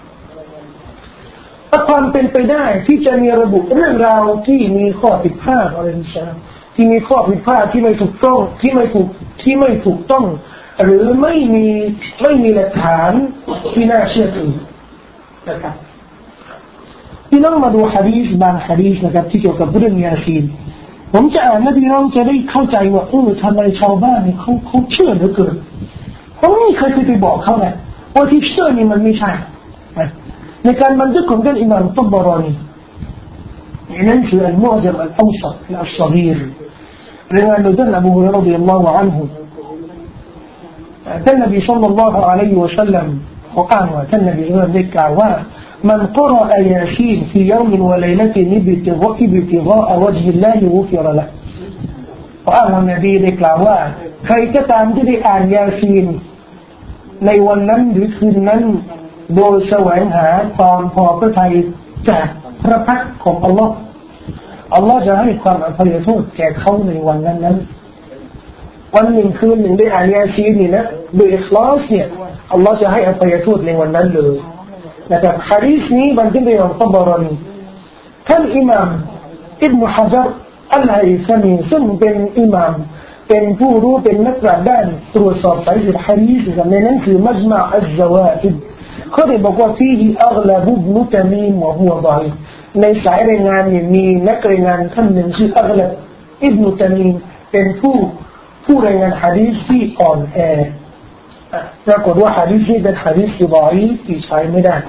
ความเป็นไปได้ที่จะมีระบุเรื่องราวที่มีข้อผิดพลาดอะไรนี่ใช่ที่มีข้อผิดพลาดที่ไม่ถูกต้องที่ไม่ถูกที่ไม่ถูกต้องหรือไม่มีไม่มีหลักฐานที่น่าเชื่อถือนะครับที่น้องมาดูหะดีษบางหะดีษนะครับที่เกี่ยวกับเรื่องยาซีนผมจะอ่านแล้วพี่น้องจะได้เข้าใจว่าเออทำไมชาวบ้านเนี่ยเขาเขาเชื่อเหลือเกินผมไม่เคยไปบอกเขาเลยว่าที่เชื่อนี่มันไม่ใช่ในการบันทึกของท่านอิหม่ามตับบารานีในหนังสืออัลมุอญะมอัลอัวซัตอัลศฆีรรายงานโดยท่านอบูฮุรอยเราะห์รอฎิยัลลอฮุอันฮุท่านนบีศ็อลลัลลอฮุอะลัยฮิวะซัลลัมเขาอ้างว่าท่านนบีได้กล่าวว่าمن قرأ ياسين في يوم وليلة ابتغاء ابتغاء وجه الله غفر له เขาอ้างว่านบีได้กล่าวว่าใครก็ตามที่ได้อ่านยาซีนในวันนั้นหรือคืนนั้นโดยแสวงหาความพอพระทัยจากพระพักของอัลลอฮ์อัลลอฮ์จะให้ความอภัยโทษแก่เขาในวันนั้นนั้นวันหนึ่งคืนหนึ่งได้อ่านยาซีนนี่นะโดยอิคลาสเนี่ยอัลลอฮ์จะให้อภัยโทษในวันนั้นเลยนะครับฮะดีษนี้บันทึกโดยอัลตบารานีท่านอิหม่ามอิบนุฮะญัรอัลไฮซัมีซึ่งเป็นอิหม่ามเป็นผู้รู้เป็นนักปราชญ์ด้านตรวจสอบสายสิทธิฮะดีษในนั้นคือมัจมะอัลซะวาอิดเขาได้บอกว่าที่อัลลาบุบนุตะมีมวะฮุวะฎออีฟในสายรายงานเนี่ยมีนักรายงานท่านหนึ่งชื่ออัลลาอิบนุตะมีมเป็นผู้ผู้รายงานฮะดีษที่อ่อนแอปรากฏว่าฮะดีษนี้เป็นฮะดีษที่ฎออีฟที่ใช้ไม่ได้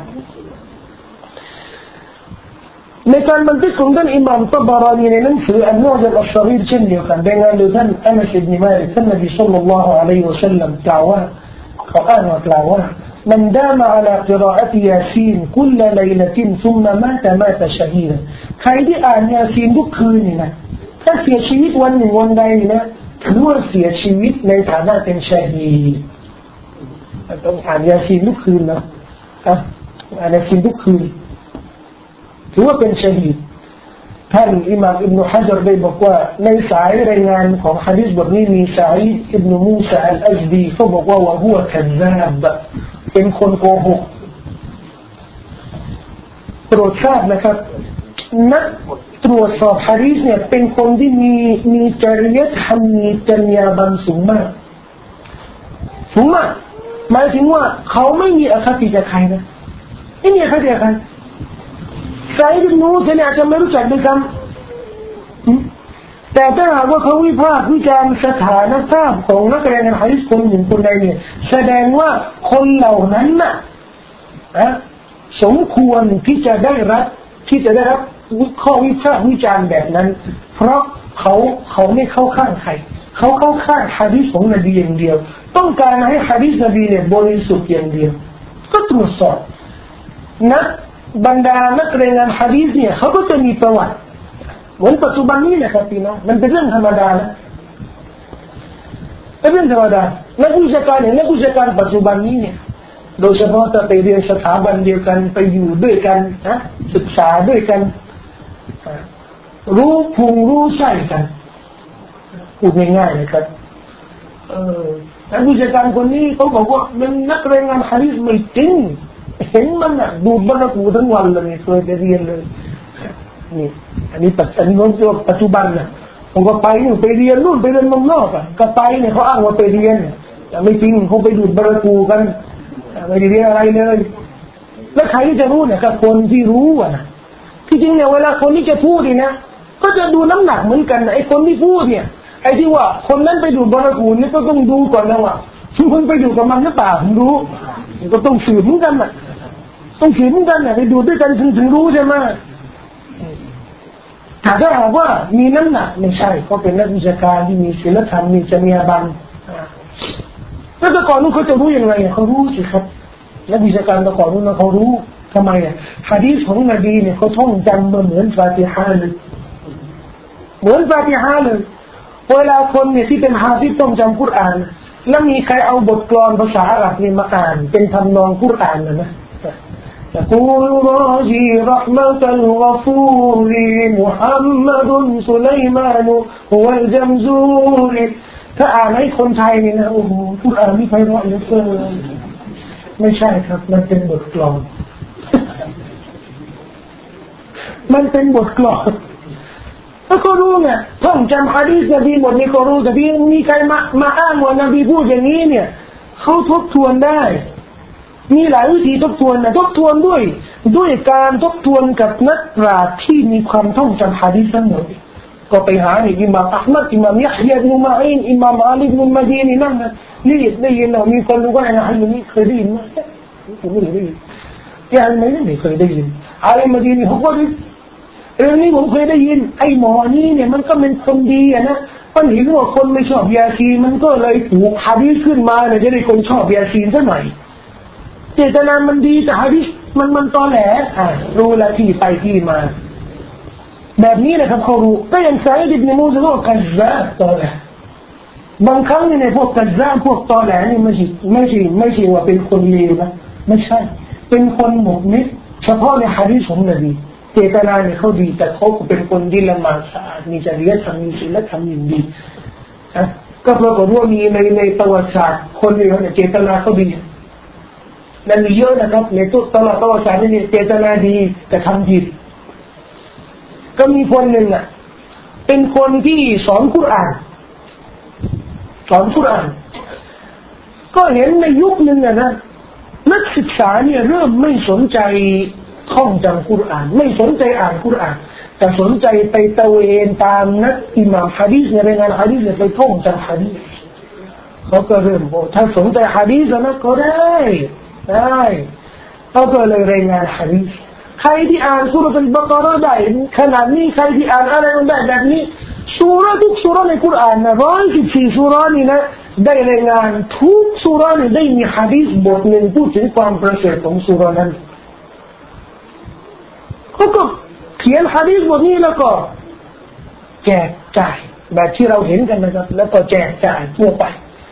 ในการบันทึกของท่านอิหม่ามตบารานีในหนังสืออันมุอญัมอัชชะรีรเช่นเดียวกันรายงานโดยท่านอานัสอิบนุมาลิกท่านนบีศ็อลลัลลอฮุอะลัยฮิวะซัลลัมกล่าวว่าเขาอ้างว่ากล่าวว่า من دام على قراءة ياسين كل ليلة ثم مات مات شهيدا ใครที่อ่านยาซีนทุกคืนนี่นะถ้าเสียชีวิตวันหนึ่งวันใดนี่นะถือว่าเสียชีวิตในฐานะเป็นชาฮีดต้องอ่านยาซีนทุกคืนนะอ่านยาซีนทุกคืนถือว่าเป็นชาฮีดท่านอิหม่ามอิบนุฮะญัรได้บอกว่าในสายรายงานของหะดีษบทนี้มีซะอีดอิบนุมูซาอัลอัซดีเขาบอกว่าวะฮุวะคัซซาบเป็นคนโกหกโปรดทราบนะครับนักตรวจสอบหะดีษเนี่ยเป็นคนที่มีมีจริยธรรมมีจรรยาบรรณสูงมากสูงมากหมายถึงว่าเขาไม่มีอคติกับใครนะไม่มีอคติกับใครซะอีด อิบนุ มูซาเนี่ยอาจจะไม่รู้จักด้วยซ้ำแต่ถ้าหากว่าเขาวิพากษ์วิจารณ์สถานภาพของนักเรียนหะดีษคนหนึ่งคนใดเนี่ยแสดงว่าคนเหล่านั้นน่ะนะสมควรที่จะได้รับที่จะได้รับข้อวิพากษ์วิจารณ์แบบนั้นเพราะเขาเขาไม่เข้าข้างใครเขาเข้าข้างหะดีษของนบีอย่างเดียวต้องการให้หะดีษนบีเนี่ยบริสุทธิ์อย่างเดียวก็ตรวจสอบนะบรรดานักเรียนหะดีษเนี่ยเขาก็จะมีประวัติเหมือนปัจจุบันนี้นะครับพี่น้องมันเป็นเรื่องธรรมดานะเป็นเรื่องธรรมดานักวิชาการเนี่ยนักวิชาการปัจจุบันนี้เนี่ยโดยเฉพาะถ้าไปเรียนสถาบันเดียวกันไปอยู่ด้วยกันนะศึกษาด้วยกันรู้พุงรู้ไส้กันพูดง่ายๆนะครับเออนักวิชาการคนนี้เขาบอกว่ามันนักเรียนหะดีษไม่จริงเห็นมันอ่ะดูดบรรกูทั้งวันเลยเคยไปเรียนเลยนี่อันนี้ปัจจุบันนี้ปัจจุบันน่ะผมก็ไปนู่นไปเรียนนู่นไปเรียนเมืองนอกอ่ะก็ไปเนี่ยเขาอ้างว่าไปเรียนแต่ไม่จริงเขาไปดูดบรรกูกันไม่ได้เรียนอะไรเลยแล้วใครที่จะรู้เนี่ยกับคนที่รู้อ่ะนะที่จริงเนี่ยเวลาคนที่จะพูดนี่นะก็จะดูน้ำหนักเหมือนกันไอ้คนที่พูดเนี่ยไอ้ที่ว่าคนนั้นไปดูดบรรกูนี่ก็ต้องดูก่อนนะว่าคุณไปอยู่กับมันหรือเปล่าผมรู้ก็ต้องสืบเหมือนกันน่ะต้องสืบเหมือนกันน่ะไปดูด้วยกันถึงถึงรู้ใช่ไหมถ้าหากว่ามีน้ำหนักไม่ใช่เขาเป็นนักวิชาการที่มีศีลธรรมมีจรรยาบรรณแล้วแต่ก่อนนู้นเขาจะรู้ยังไงเขารู้สิครับนักวิชาการแต่ก่อนนู้นเขารู้ทำไมอ่ะหะดีษของนบีเนี่ยเขาท่องจำมาเหมือนฟาติฮะเลยเหมือนฟาติฮะเลยเวลาคนเนี่ยที่เป็นฮาฟิซต้องจำกุรอานแล้วมีใครเอาบทกลอนภาษาอาหรับนี่มาอ่านเป็นทำนองกุรอานนะนะيقول راجي رحمة الغفور محمد سليمان هو الجمزور ถ้าอ่านให้คนไทยนี่นะโอ้โหกุรอานนี่ไพเราะเหลือเกินไม่ใช่ครับมันเป็นบทกลอนมันเป็นบทกลอนแล้วก็รู้เนี่ยท่องจำหะดีษนบีหมดนี่ก็รู้แต่ที่มีใครมามาอ้างว่านบีพูดอย่างนี้เนี่ยเขาทบทวนได้มีหลายวิธีทบทวนนะทบทวนด้วยด้วยการทบทวนกับนักปราชญ์ที่มีความท่องจำหะดีษทั้งหมดก็ไปหาอิหม่ามอะห์มัดอิหม่ามยะฮยาอิบนุมะอีนอิหม่ามอาลีอิบนุมะดีนีนั่นนะนี่ได้ยินเรามีคนรู้ว่าอะไรนะนี่เคยได้ยินไหมผมไม่ได้ยินยังไม่ไม่เคยได้ยินอาลีมะดีนีเขาก็ได้เรื่องนี้ผมเคยได้ยินไอ้หมอนี่เนี่ยมันก็เป็นคนดีอะนะมันเห็นว่าคนไม่ชอบยาซีนมันก็เลยผูกหะดีษขึ้นมาเนี่ยจะได้คนชอบยาซีนซะหน่อยเจตนามันดีแต่หะดีษมันมันตอแหลอ่ะรู้ละที่ไปที่มาแบบนี้นะครับเขารู้ก็ยังซะอีด อิบนุ มูซาก็กัซซาบตอแหลบางครั้งในพวกกัจญานพวกตอแหลนี่ไม่ใช่ไม่ใช่ไม่ใช่ว่าเป็นคนเลวนะไม่ใช่เป็นคนหมกเม็ดเฉพาะในหะดีษของนบีเจตนาเนี่ยเขาดีแต่เขาเป็นคนดีละหมาดสะอาดมีจริยธรรมมีศีลธรรมอย่างดีนะก็ปรากฏว่ามีในในประวัติศาสตร์คนเลวเนี่ยเจตนาเขาดีนั่นมีเยอะนะครับในทุกตลอดประวัติศาสตร์นี่เจตนาดีแต่ทำผิดก็มีคนหนึ่งอ่ะเป็นคนที่สอนกุรอานสอนกุรอานก็เห็นในยุคนึงอ่ะนะนักศึกษาเนี่ยเริ่มไม่สนใจท่องจำกุรอานไม่สนใจอ่านกุรอานแต่สนใจไปตะเวนตามนักอิหม่ามหะดีษในรายงานหะดีษไปท่องจำหะดีษเขาก็เริ่มบอกถ้าสนใจหะดีษนะก็ได้ได้เขาก็เลยรายงานหะดีษใครที่อ่านซูเราะห์อัลบะเกาะเราะห์ได้ขนาดนี้ใครที่อ่านอะไรได้แบบนี้ซูเราะห์ทุกซูเราะห์ในกุรอานนะร้อยสิบสี่ซูเราะห์นี่นะได้รายงานทุกซูเราะห์นี่ได้มีหะดีษบทหนึ่งพูดถึงความประเสริฐของซูเราะห์นั้นเขาก็เขียนหะดีษบทนี้แล้วก็แจกจ่ายแบบที่เราเห็นกันนะครับแล้วก็แจกจ่ายทั่วไป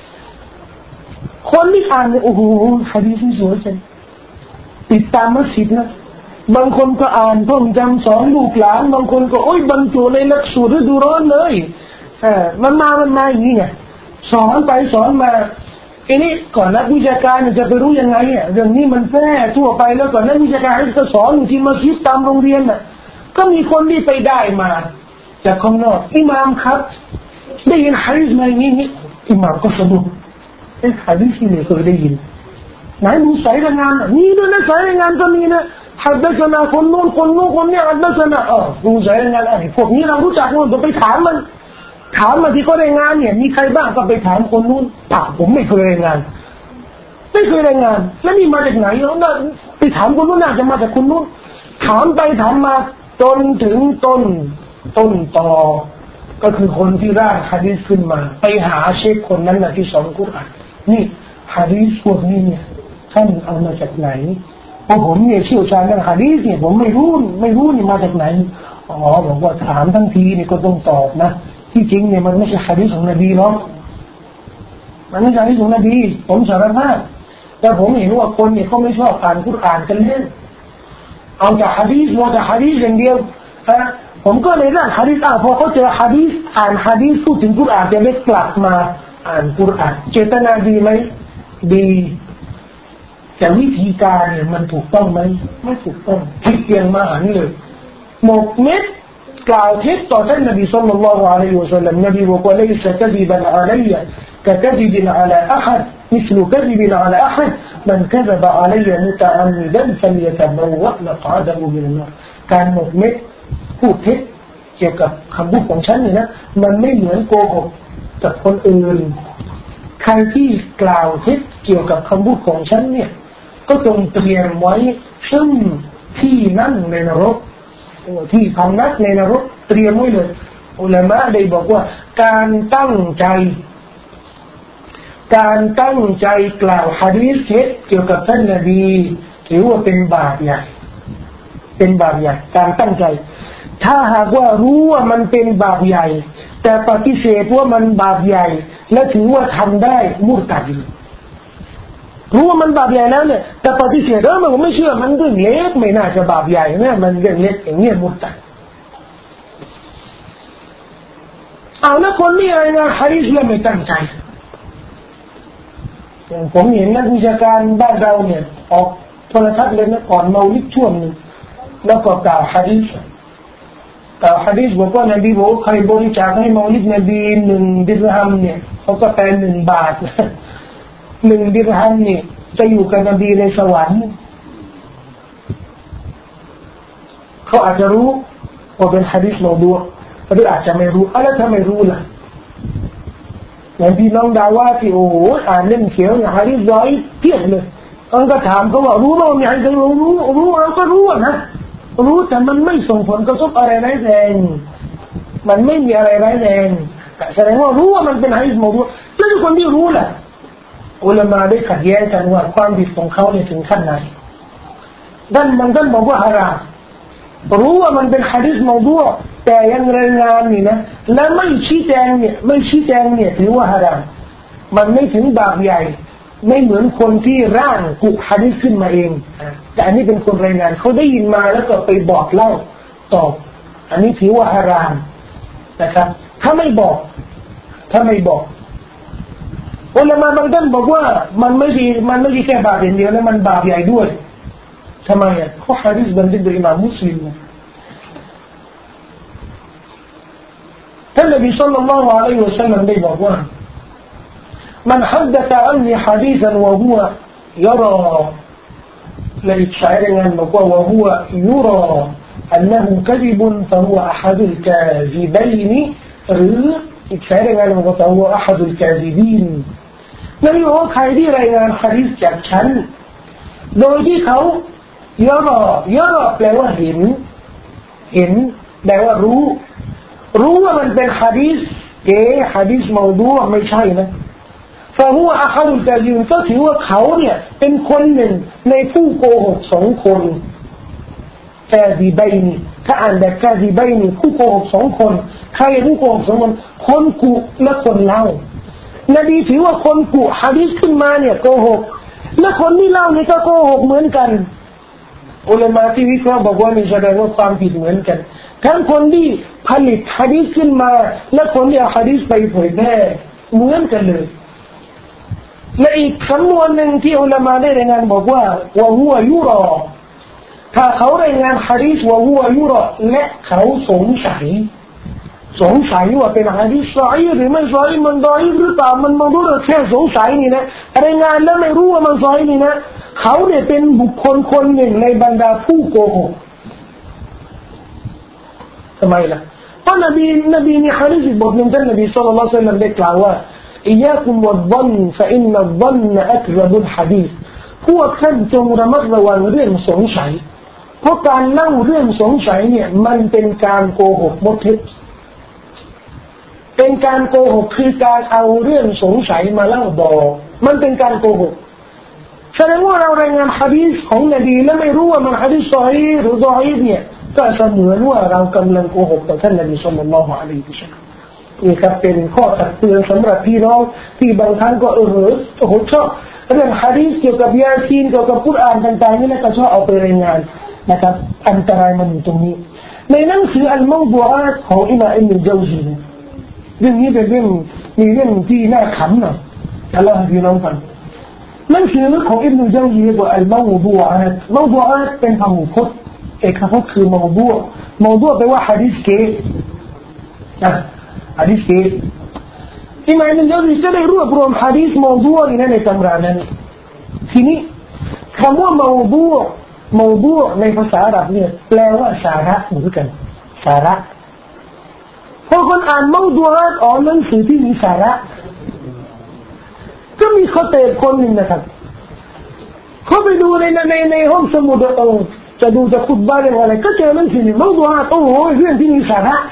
คนที่อ่านเนี่ยโอ้โหหะดีษนี่สวยจังติดตามมัสยิดนะบางคนก็อ่านท่องจำสอนลูกหลานบางคนก็โอ้ยบรรจุในหลักสูตรฤดูร้อนเลยเออมันมามันมาอย่างนี้ไงสอนไปสอนมาทีนี้ก่อนนักวิชาการจะไปรู้ยังไงอ่ะเรื่องนี้มันแพร่ทั่วไปแล้วก่อนนักวิชาการจะสอนอยู่ที่มัสยิดตามโรงเรียนน่ะก็มีคนที่ไปได้มาจากข้างนอกอิหม่ามครับได้ยินหะดีษมาอย่างนี้อิหม่ามก็สะดุ้งเอ๊ะหะดีษที่ไม่เคยได้ยินไหนดูสายรายงานนี่ด้วยนะสายรายงานก็มีนะหัดดัชนาคนนู้นคนนู้นคนนี้หัดดัชนาเออดูสายรายงานอะไรพวกนี้เรารู้จักมันก็ไปถามมันถามมาที่เขารายงานเนี่ยมีใครบ้างก็ไปถามคนนู้นถามผมไม่เคยรายงานไม่เคยรายงานแล้วนี่มาจากไหนแล้วน่ะไปถามคนนู้นน่าจะมาจากคนนู้นถามไปถามมาจนถึงต้นต้นตอก็คือคนที่ร่างหะดีษขึ้นมาไปหาเชคคนนั้นน่ะที่สอนกุรอานนี่หะดีษพวกนี้เนี่ยท่านเอามาจากไหนเพราะผมเนี่ยเชี่ยวชาญเรื่องหะดีษเนี่ยผมไม่รู้ไม่รู้นี่มาจากไหนอ๋อบอกว่าถามทั้งทีนี่ก็ต้องตอบนะที่จริงเนี่ยมันไม่ใช่หะดีษของนบีหรอกมันไม่ใช่หะดีษของนบีผมสารภาพแต่ผมเห็นว่าคนเนี่ยเขาไม่ชอบอ่านกุรอานกันเล่นเอาจากหะดีษมาจากหะดีษอย่างเดียวนะผมก็เลยร่างหะดีษอ่านพอเขาเจอหะดีษอ่านหะดีษพูดถึงกุรอานจะไม่กลับมาอ่านกุรอานเจตนาดีไหมดีแต่วิธีการเนี่ยมันถูกต้องไหมไม่ถูกต้องผิดเพียงมาหันเลยหมกเม็ดกล่าวเท็จต่อท่านนบีศ็อลลัลลอฮุอะลัยฮิวะซัลลัมนบีบอกว่าลัยซะกะซิบันอะลัยกะกะซิบินอะลาอะฮัดมิสลุกะซิบินอะลาอะฮัดมันกะซะบะอะลัยมุตะอัมมิดันฟัลยะตะบะวะมะกอดะฮุมินนัรการหมกเม็ดพูดเท็จเกี่ยวกับคำพูดของฉันนี่นะมันไม่เหมือนโกหกกับคนอื่นใครที่กล่าวเท็จเกี่ยวกับคำพูดของฉันเนี่ยก็จงเตรียมไว้ซึ่งที่นั่งในนรกที่พำนักในนรกเตรียมไว้เลยอุลามะได้บอกว่าการตั้งใจการตั้งใจกล่าวหะดีษเท็จเกี่ยวกับท่านนบีถือว่าเป็นบาปใหญ่เป็นบาปใหญ่การตั้งใจถ้าหากว่ารู้ว่ามันเป็นบาปใหญ่แต่ปฏิเสธว่ามันบาปใหญ่และถือว่าทำได้มุรตัดรู้ว่ามันบาปใหญ่แล้วเนี่ยแต่ปฏิเสธเออมันไม่เชื่อมันเรื่องเล็กไม่น่าจะบาปใหญ่เนี่ยมันเรื่องเล็กอย่างเงี้ยมุรตัดเอาแล้วคนนี้อะไรนะหะดีษแล้วไม่ตั้งใจอย่างผมเห็นนักวิชาการบ้านเราเนี่ยออกโทรทัศน์เลยนะก่อนเมาลิดช่วงนึงแล้วก็กล่าวหะดีษกล่าวหะดีษบอกว่านบีบอกใครบริจาคให้เมาลิดนบีหนึ่งดิรฮัมเนี่ยเขาก็แปลหนึ่งบาทหนึ่งดิรฮัมเนี่ยจะอยู่กับนบีในสวรรค์เขาอาจจะรู้ว่าเป็นหะดีษเมาดูหรืออาจจะไม่รู้อะไรถ้าไม่รู้ล่ะอย่างพี่น้องดาว่าที่โอ้โหอ่านเล่มเขียวอย่างหะดีษร้อยเพี้ยนเลยมันก็ถามเขาว่ารู้ไหมมีใครจะรู้รู้รู้เราก็รู้นะรู้แต่มันไม่ส่งผลกระทบอะไรร้ายแรงมันไม่มีอะไรร้ายแรงแสดงว่ารู้ว่ามันเป็นหะดีษเมาดูแล้วทุกคนที่รู้แหละอุลามะได้ขัดแย้งกันว่าความผิดของเขาเนี่ยถึงขั้นไหนด้านบางท่านบอกว่าฮารามรู้ว่ามันเป็นหะดีษเมาดูแต่ยังรายงานนี่นะและไม่ชี้แจงเนี่ยไม่ชี้แจงเนี่ยถือว่าฮารามมันไม่ถึงบาปใหญ่ไม่เหมือนคนที่ร่างกุหะดีษขึ้นมาเองแต่อันนี้เป็นคนรายงานเขาได้ยินมาแล้วก็ไปบอกเล่าตอบอันนี้ถือว่าฮารามนะครับถ้าไม่บอกถ้าไม่บอกอุลามะบางท่านบอกว่ามันไม่ดีมันไม่ใช่แค่บาปอย่างเดียวแล้วมันบาปใหญ่ด้วยทำไมอ่ะเพราะหะดีษบันทึกโดยอิหม่ามมุสลิมท่านนบีศ็อลลัลลอฮุอะลัยฮิวะซัลลัมได้บอกว่ามันฮัดดะษะอันนีหะดีษะวะฮุวะยะราและอีกชายรายงานบอกว่าวะฮุวะยุรา أنه كذب فهو أحد الكاذبين หรืออีกชายรายงานบอกว่า فهو أحد الكاذبين นั่นหมายว่าใครที่รายงานหะดีษจากฉันโดยที่เขายะรอยะรอแปลว่าเห็นเห็นแปลว่ารู้รู้ว่ามันเป็นหะดีษเก๋หะดีษเมาดูไม่ใช่นะفهو أحد الكاذبين ก็ถือว่าเขาเนี่ยเป็นคนหนึ่งในผู้โกหกสองคนกาซิบัยนีถ้าอ่านแบบกาซิบัยนีผู้โกหกสองคนใครผู้โกหกสองคนคนกุและคนเล่านบีถือว่าคนกุหะดีษขึ้นมาเนี่ยโกหกและคนที่เล่านี่ก็โกหกเหมือนกันอุลามะที่วิเคราะห์บอกว่านี่แสดงว่าความผิดเหมือนกันทั้งคนที่ผลิตหะดีษขึ้นมาและคนที่เอาหะดีษไปเผยแพร่เหมือนกันเลยและอีกคำนวณหนึ่งที่อุลามะได้รายงานบอกว่าวะฮุวะยุรอถ้าเขารายงานหะดีษวะฮุวะยุรอและเขาสงสัยสงสัยว่าเป็นหะดีษซอฮีหรือไม่ซอฮีมันดออีฟหรือเปล่ามันมองดูแค่สงสัยนี่นะรายงานแล้วไม่รู้ว่ามันซอฮีนี่นะเขาเนี่ยเป็นบุคคลคนหนึ่งในบรรดาผู้โกหกทำไมล่ะเพราะนบีนบีมีหะดีษบทหนึ่งท่านนบีศ็อลลัลลอฮุอะลัยฮิวะซัลลัมได้กล่าวว่าอิยากุมวัซซันฟะอินนัซซันอักซะบุลหะดีษพวกท่านจงระมัดระวังเรื่องสงสัยเพราะการเล่าเรื่องสงสัยเนี่ยมันเป็นการโกหกมดเท็จเป็นการโกหกคือการเอาเรื่องสงสัยมาเล่าบอกมันเป็นการโกหกแสดงว่าเรารายงานหะดีษของนบีแล้วไม่รู้ว่ามันหะดีษซอฮีหรือฎออีฟเนี่ยก็เสมือนว่าเรากำลังโกหกต่อท่านนบีศ็อลลัลลอฮุอะลัยฮิวะซัลลัมนี่ครับเป็นข้อตักเตือนสำหรับพี่น้องที่บางครั้งก็เออโอ้โหชอบเรื่องหะดีษเกี่ยวกับยาซีนเกี่ยวกับกุรอานต่างๆนี่นะก็ชอบเอาไปรายงานนะครับอันตรายมันอยู่ตรงนี้ในหนังสืออัลมอฎูอาตของอิหม่ามอิบนุญาวซีเรื่องนี้เป็นเรื่องมีเรื่องที่น่าขำหน่อยอัลลอฮฺพี่น้องฟังหนังสือของอิบนุญาวซีว่าอัลมอฎูอาตมอฎูอาตเป็นคำพูดเอกพจน์คือมอฎูมอฎูแปลว่าหะดีษเก๋นะหะดีษเก๋อิหม่ามอิบนุญาวซีจะได้รวบรวมหะดีษมอฎูในในตำรานั้นทีนี้คำว่ามอฎูมอฎูในภาษาอาหรับเนี่ยแปลว่าสาระเหมือนกันสาระพอคนอ่านมอฎูอาตอ๋อหนังสือที่มีสาระก็มีเขาเตะคนหนึ่งนะครับเขาไปดูในในในห้องสมุดเออจะดูจะคุตบะห์เรื่องอะไรก็เจอหนังสือมอฎูอาตโอ้โหเรื่องที่มีสาระ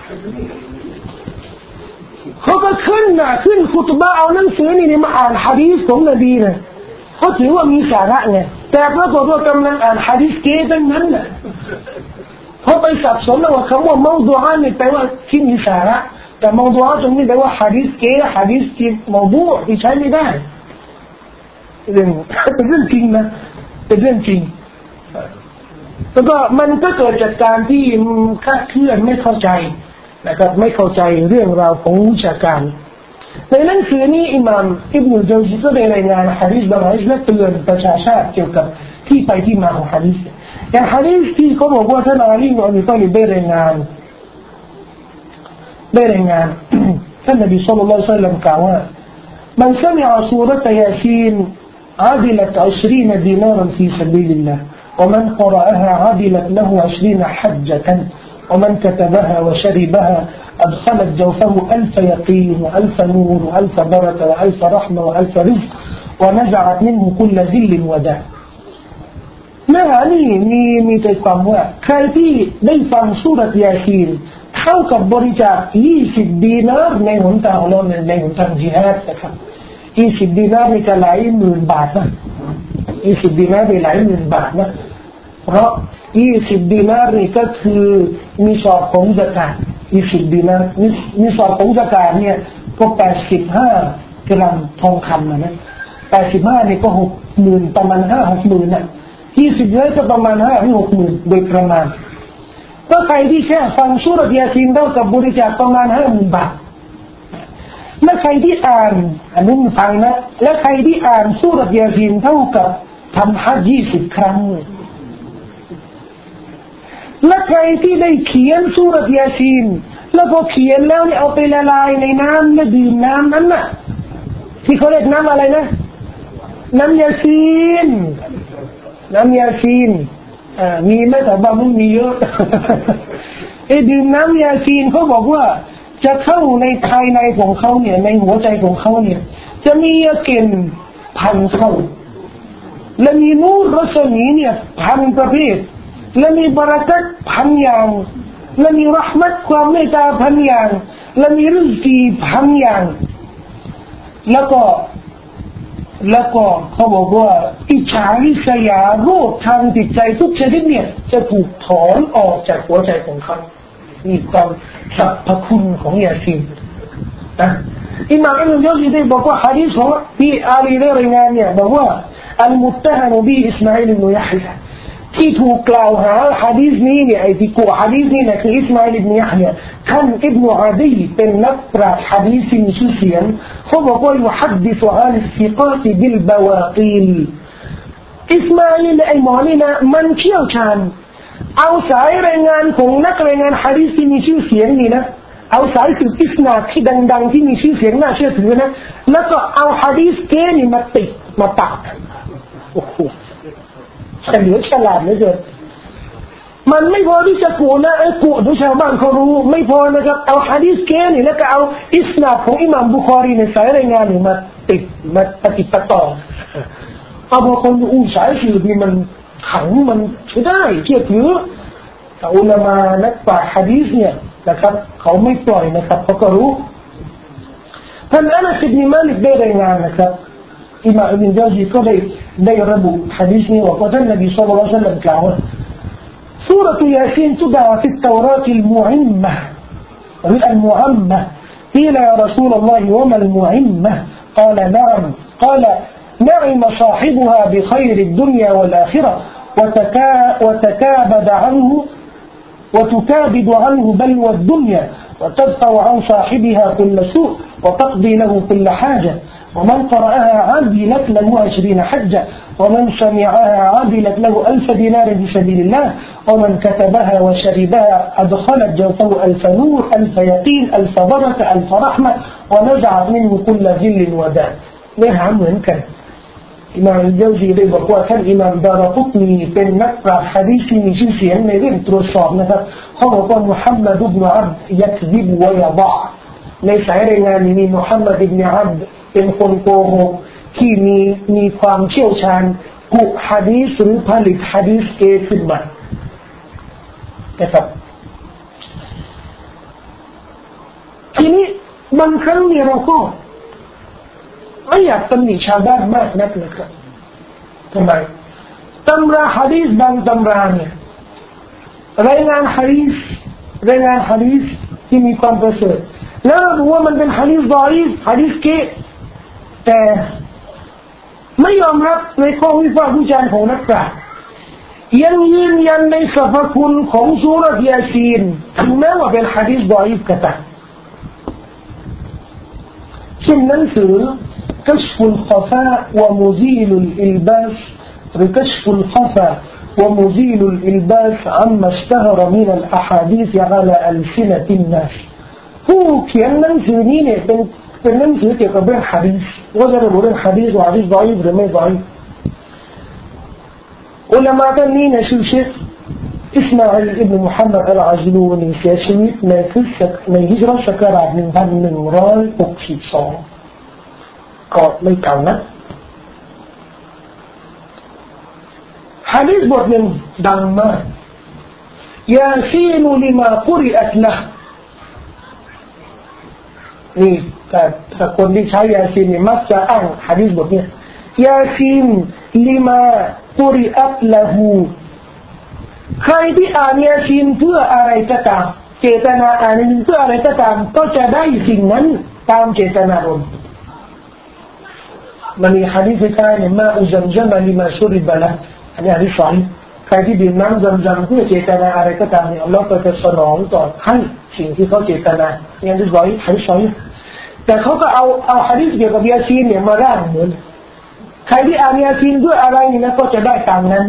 เขาก็ขึ้นนะขึ้นคุตบะห์เอาหนังสือนี่มาอ่านหะดีษของนบีนะเขาถือว่ามีสาระไงแต่ปรากฏว่ากำลังอ่านหะดีษเก๋ทั้งนั้นน่ะเขาไปสับสนว่าคำว่ามอฎูอาตนี่แปลว่าที่มีสาระแต่มอฎูอาตตรงนี้แปลว่าหะดีษเก๋หะดีษที่มอฎูที่ใช้ไม่ได้เรื่องเป็นเรื่องจริงนะเป็นเรื่องจริงแล้วก็มันก็เกิดจากการที่คลาดเคลื่อนไม่เข้าใจนะครับไม่เข้าใจเรื่องราวของวิชาการในหนังสือนี้อิหม่ามอิบนุญาวซีก็ได้รายงานหะดีษบางหะดีษและเตือนประชาชาติเกี่ยวกับที่ไปที่มาของหะดีษอย่างหะดีษที่เขาบอกว่าท่านอาลีอิบนุอับฏอลิบได้รายงานได้รายงานท่านนบีศ็อลลัลลอฮุอะลัยฮิวะซัลลัมกล่าวว่าمن سمع سورة ياسين عدلت عشرين دينارا في سبيل الله ومن قرأها عدلت له عشرين حجة ومن كتبها وشربها أدخلت جوفه ألف يقين وألف نور وألف بركة وألف رحمة وألف رزق ونزعت منه كل ذل وداع เนื้อหานี่มีมีใจความว่าใครที่ได้ฟังซูเราะห์ยาซีนเท่ากับบริจาคยี่สิบดีนาร์ในหนทางของเราในหนทางญิฮาดนะครับยี่สิบดีนาร์นี่ก็หลายหมื่นบาทนะยี่สิบดีนาร์นี่หลายหมื่นบาทนะเพราะยี่สิบดีนาร์นี่ก็คือมีสอบของซะกาตยี่สิบดินาร์นี่นี่สอบของซะกาตเนี่ยก็แปดสิบห้ากรัมทองคำนะแปดสิบห้านี่ก็หกหมื่นประมาณห้าหกหมื่นน่ะยี่สิบเลยก็ประมาณห้าถึงหกหมื่นโดยประมาณก็ใครที่แค่ฟังซูเราะห์ยาซีนเท่ากับบริจาคประมาณห้าหมื่นบาทและใครที่อ่านอันนี้ฟังนะและใครที่อ่านซูเราะห์ยาซีนเท่ากับทำฮัจญ์ยี่สิบครั้งและใครที่ได้เขียนซูเราะห์ยาซีนแล้วพอเขียนแล้วเนี่ยเอาไปละลายในน้ำและดื่มน้ำนั้นน่ะที่เขาเรียกน้ำอะไรนะน้ำยาซีนน้ำยาซีนอ่ามีไหมแต่บางมันมีเยอะไอ้ดื่มน้ำยาซีนเขาบอกว่าจะเข้าในภายในของเขาเนี่ยในหัวใจของเขาเนี่ยจะมียาเกณฑ์พันเข้าและมีนูรรัศมีเนี่ยพันประเภทและมีบารักัตพันอย่างและมีรหมัตความเมตตาพันอย่างและมีริซกีพันอย่างแล้วก็แล้วก็เขาบอกว่าอิจฉาริษยาโรคทางจิตใจทุกชนิดเนี่ยจะถูกถอนออกจากหัวใจของเขานี่ความสรรพคุณของยาซีนนะอิหม่ามอิบนุญะซีได้บอกว่าหะดีษของที่อาลีได้รายงานเนี่ยบอกว่าอัลมุตตะฮะมุบิอิสมาอีลอิบนุยะฮิยะที่ถูกกล่าวหาหะดีษนี้เนี่ยไอ้ที่กูหะดีษนี้เนี่ยคืออิสมาอีลอิบนุยะฮิยะท่านอิบนุอะดีเป็นนักปราชญ์หะดีษมีชื่อเสียงเขาบอกว่ายุฮัดดิษอันซิกาตบิลบาวากีลอิสมาอีลไอ้หมอนี่นะมันเชี่ยวชาญเอาสายรายงานของนักรายงานหะดีษที่มีชื่อเสียงนี่นะเอาสายสืบอิสนาดที่ดังๆที่มีชื่อเสียงน่าเชื่อถือนะแล้วก็เอาหะดีษเกนี่มาติดมาปะโอ้โหเฉลียวฉลาดเหลือเกินมันไม่พอที่จะกูนะไอ้กูดูชาวบ้านเขารู้ไม่พอนะครับเอาหะดีษเกนี่แล้วก็เอาอิสนาดของอิหม่ามบุคอรีในสายรายงานนี่มาติดมาปฏิปต่อเอาพอคนอู้สายสืบนี่มันขังมันใช้ได้เชื่อถือแต่อุลามะนักปราชญ์หะดีษเนี่ยนะครับเขาไม่ปล่อยนะครับเขาก็รู้ท่านอานัส อิบนุ มาลิกได้รายงานนะครับอิหม่ามอิบนุญะซีก็ได้ได้ระบุหะดีษนี้ว่าท่านนบีศ็อลลัลลอฮุอะลัยฮิวะซัลลัมกล่าวว่าซูเราะห์ยาซีนตุดาฟิตเตอราติลมุอิมมะหรืออัลมุอัมมะقيل يا رسول الله وما المعمة قال نعم قال نعم صاحبها بخير الدنيا والآخرة وتكا وتكابد عنه وتكابد عنه بلوى الدنيا وتدفع عن صاحبها كل سوء وتقضي له كل حاجة ومن قرأها عدلت له عشرين حجة ومن سمعها عدلت له ألف دينار في سبيل الله ومن كتبها وشربها أدخلت جوفه ألف نور ألف يقين ألف بركة ألف رحمة ونزعت منه كل ذل وداء لها عمل كان อิหม่ามอัลญาซีได้บอกว่าท่านอิหม่ามดารกุตนีเป็นนักปราชญ์หะดีษที่มีชื่อเสียงในเรื่องตรวจสอบนะครับเขาบอกว่ามุฮัมมัดอิบนุอับดยักซิบวะยะฎะในสายรายงานนี้มีมุฮัมมัดอิบนุอับดเป็นคนโกหกที่มีมีความเชี่ยวชาญกุหะดีษหรือผลิตหะดีษเองขึ้นมานะครับทีนี้บางครั้งเนี่ยเราก็ไม่อยากตำหนิชาวบ้านมากนักนะครับทำไมตำราหะดีษบางตำราเนี่ยรายงานหะดีษรายงานหะดีษที่มีความประเสริฐแล้วรู้ว่ามันเป็นหะดีษฎออีฟหะดีษเกะแต่ไม่ยอมรับในข้อวิพากษ์วิจารณ์ของนักปราชญ์ยังยืนยันในสรรพคุณของซูเราะห์ยาซีนถึงแม้ว่าเป็นหะดีษฎออีฟก็ตามเช่นหนังสือكشف الخفاء ومزيل الإلباس كشف الخفاء ومزيل الإلباس عما اشتهر من الأحاديث على ألسنة الناس ผู้เขียนหนังสือนี้เนี่ยเป็นเป็นหนังสือเกี่ยวกับเรื่องหะดีษว่าจะรู้เรื่องหะดีษว่าหะดีษฎออีฟหรือไม่ฎออีฟอุลามะท่านนี้เนี่ยชื่อเชคอิสมาอีลอิบนุมุฮัมมัดอัลอาจลูนีเสียชีวิตในคริสต์ในฮิจเราะห์ศักราชหนึ่งพันหนึ่งร้อยหกสิบสองก็ไม่เก่านะหะดีษบทหนึ่งดังมากยาซีนลิมากุริอัตละนี่แต่ถ้าคนที่ใช้ยาซีนเนี่ยมักจะอ้างหะดีษบทนี้ยาซีนลิมากุริอัตละฮูใครที่อ่านยาซีนเพื่ออะไรก็ตามเจตนาอ่านเพื่ออะไรก็ตามก็จะได้สิ่งนั้นตามเจตนารมณ์มันมีหะดีษที่เนี่ยมาอุซัมซัมลิมาชุริบะละอันนี้หะดีษสอนใครที่ดื่มน้ำซัมซัมเพื่อเจตนาอะไรก็ตามเนี่ยอัลลอฮฺก็จะสนองตอบให้สิ่งที่เขาเจตนาอย่างที่บอกหะดีษสอนแต่เขาก็เอาเอาหะดีษเกี่ยวกับยาซีนเนี่ยมาร่างเหมือนใครที่อ่านยาซีนด้วยอะไรนี่นะก็จะได้ตามนั้น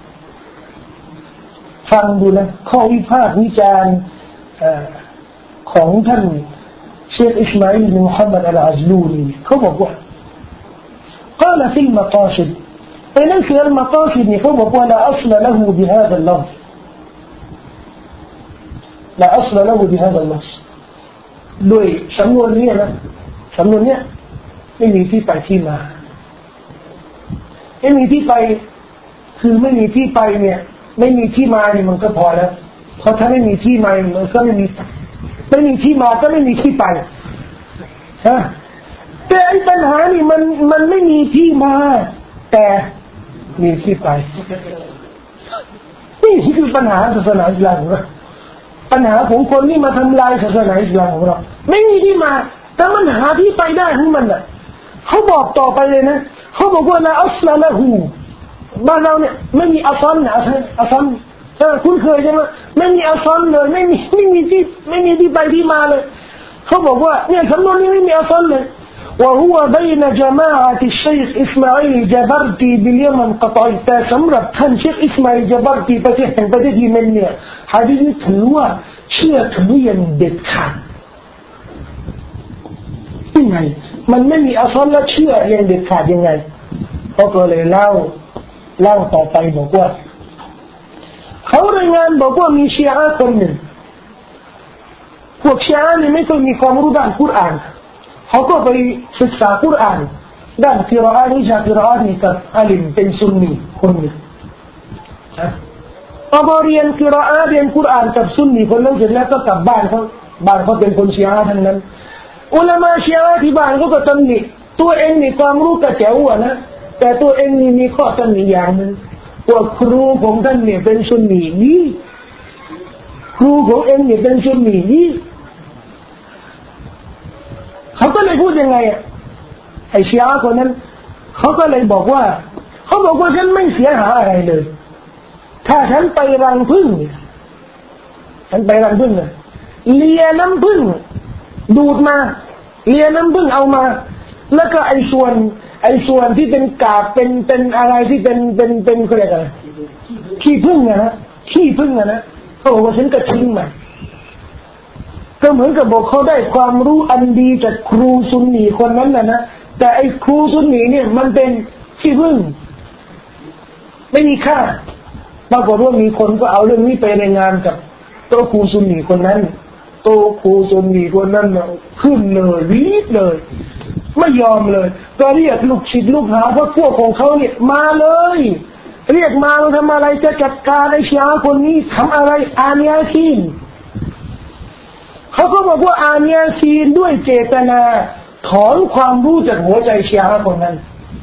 ฟังดูนะข้อวิพากษ์วิจารณ์ของท่านเชคอิสมาอิลบินมุฮัมมัดอัลอาซลูนีเขาบอกว่า قال في المقاصد ในหนังสือ المقاصد นี่เขาบอกว่า لا أصل له بهذا اللفظ لا أصل له بهذا اللفظ ด้วยสำนวนนี้นะสำนวนเนี้ยไม่มีที่ไปที่มาไม่มีที่ไปคือไม่มีที่ไปเนี่ยไม่มีที่มาเนี่ยมันก็พอแล้วเพราะถ้าไม่มีที่มามันก็ไม่มีไม่มีที่มาก็ไม่มีที่ไปฮะแต่ไอ้ปัญหานี่มันมันไม่มีที่มาแต่มีที่ไปนี่คือปัญหาศาสนาอิสลามของเราปัญหาของคนที่มาทำลายศาสนาอิสลามของเราไม่มีที่มาแต่มันหาที่ไปได้ของมันอ่ะเขาบอกต่อไปเลยนะเขาบอกว่าละอัสละละหูบ้านเราเนี่ยไม่มีอัลซันนะอัลซันเออคุณเคยใช่ไหมไม่มีอัลซันเลยไม่มีไม่มีที่ไม่มีที่ไปที่มาเลยเขาบอกว่าเนี่ยสำนวนนี้ไม่มีอัลซันเลยوهو بين جماعة الشيخ إسماعيل جبرتي باليمن قطعي แต่สำหรับท่านเชคอิสมาอิล جبرتي ประเทศแห่งประเทศเยเมนเนี่ยหะดีษนี้ถือว่าเชื่อถืออย่างเด็ดขาดยังไงมันไม่มีอัลซันแล้วเชื่ออย่างเด็ดขาดยังไงเขาก็เลยเล่าเล่าต่อไปบอกว่าเขารายงานบอกว่ามีชีอะห์คนหนึ่งพวกชีอะห์นี่ไม่เคยมีความรู้ด้านกุรอานเขาก็ไปศึกษากุรอานด้านกิรออะห์วิชากิรออะห์นี่กับอาลิมเป็นซุนนีคนหนึ่งพอเรียนกิรออะห์เรียนกุรอานกับซุนนีคนนั้นเสร็จแล้วก็กลับบ้านเขาบ้านเขาเป็นคนชีอะห์ทั้งนั้นอุลามะชีอะห์ที่บ้านเขาก็ตำหนิตัวเองมีความรู้กระเจ๋วอ่ะนะแต่ตัวเองนี่มีข้อตำหนิอย่างนึงว่าครูของท่านเนี่ยเป็นซุนนีนี่ครูของเองเนี่ยเป็นซุนนีนี่เขาก็เลยพูดยังไงอ่ะไอ้ชีอะห์คนนั้นเขาก็เลยบอกว่าเขาบอกว่าฉันไม่เสียหายอะไรเลยถ้าฉันไปรังผึ้งฉันไปรังผึ้งเลยเลียน้ำผึ้งดูดมาเลียน้ำผึ้งเอามาแล้วก็ไอ้ส่วนไอ้ส่วนที่เป็นกาบเป็นเป็นอะไรที่เป็นเป็นเป็นอะไรกันขี้ผึ้งนะขี้ผึ้งนะเขาบอกว่าฉันก็ทิ้งมันก็เหมือนกับบอกเขาได้ความรู้อันดีจากครูซุนนีคนนั้นนะนะแต่ไอ้ครูซุนนีเนี่ยมันเป็นขี้ผึ้งไม่มีค่าปรากฏว่ามีคนก็เอาเรื่องนี้ไปรายงานกับโตครูซุนนีคนนั้นโตครูซุนนีคนนั้นขึ้นเลยรีบเลยไม่ยอมเลยก็เรียกลูกศิษย์ลูกหาพวกพวกของเขาเนี่ยมาเลยเรียกมาทำอะไรจะจัดการไอ้ชีอะห์คนนี้ทำอะไรอ่านยาซีนเขาก็บอกว่าอ่านยาซีนด้วยเจตนาถอนความรู้จากหัวใจชีอะห์คนนั้น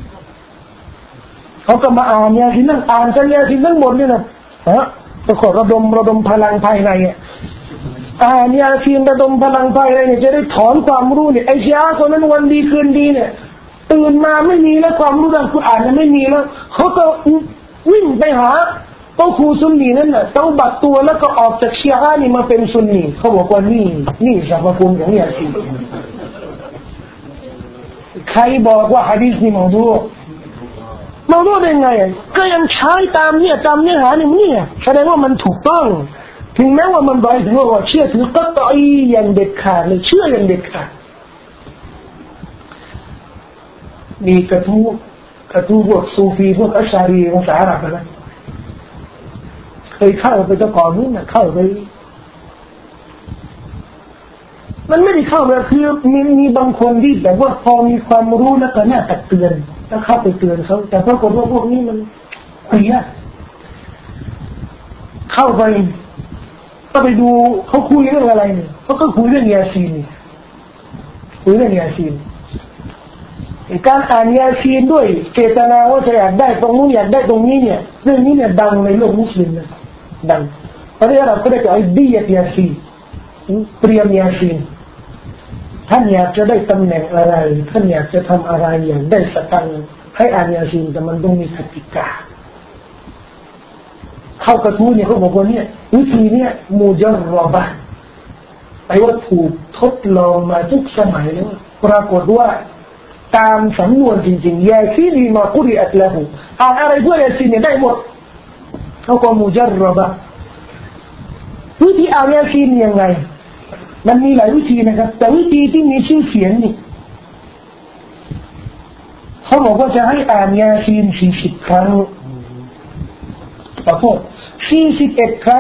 เขาก็มาอ่านยาซีนนั่งอ่านกันยาซีนทั้งหมดเนี่ยนะฮะก็ขอระดมระดมพลังภายในอ่ะอ่านยาซีนระดมพลังภายในเนี่ยจะได้ถอนความรู้เนี่ยไอ้ชีอะห์คนนั้นวันดีคืนดีเนี่ยตื่นมาไม่มีแล้วความรู้ด้านกุรอานเนี่ยไม่มีแล้วเขาก็วิ่งไปหาโตครูซุนนีนั่นน่ะเตาบัดตัวแล้วก็ออกจากชีอะห์นี่มาเป็นซุนนีเขาบอกว่านี่นี่สรรพคุณของยาซีนใครบอกว่าหะดีษนี่มอดูมอดูได้ไงก็ยังใช้ตามเนี่ยตามเนื้อหานี่เนี่ยแสดงว่ามันถูกต้องถึงแม้ว่ามันบ่อยถือว่าเชื่อถือก็ต่อยอย่างเด็ดขาดเลยเชื่ออย่างเด็ดขาดมีกระทู้กระทู้พวกซูฟีพวกอัชอารีภาษาอาหรับนะเคยเข้าไปตะก่อนนู้นนะเข้าไปมันไม่ได้เข้าแบบคือมีมีบางคนที่แบบว่าพอมีความรู้แล้วก็น่าตักเตือนแล้วเข้าไปเตือนเขาแต่ปรากฏว่าพวกนี้มันเสียเข้าไปก็ไปดูเขาคุยเรื่องอะไรเนี่ยเขาก็คุยเรื่องยาซีนคุยเรื่องยาซีนการอ่านยาซีนด้วยเจตนาว่าจะอยากได้ตรงนู้นอยากได้ตรงนี้เนี่ยเรื่องนี้เนี่ยดังในโลกมุสลิมนะดังเพราะฉะนั้นเราก็ได้จะไอ้ดียาซีนเตรียมยาซีนท่านอยากจะได้ตำแหน่งอะไรท่านอยากจะทำอะไรอย่างได้สตังค์ให้อ่านยาซีนแต่มันต้องมีกติกาเข้ากระทู้เนี่ยเขาบอกว่าเนี่ยวิธีเนี่ยมูจารรอบะไอ้ว่าถูกทดลองมาทุกสมัยแล้วปรากฏว่าตามสำนวนจริงๆยาซีนมากุริอัตละหูอ่านอะไรด้วยยาซีนเนี่ยได้หมดเขาก็มูจารรอบะวิธีอ่านยาซีนยังไงมันมีหลายวิธีนะครับแต่วิธีที่มีชื่อเสียงนี่เขาบอกว่าจะให้อ่านยาซีนสี่สิบครั้งขอโทษสี่สิบเอ็ดครั้ง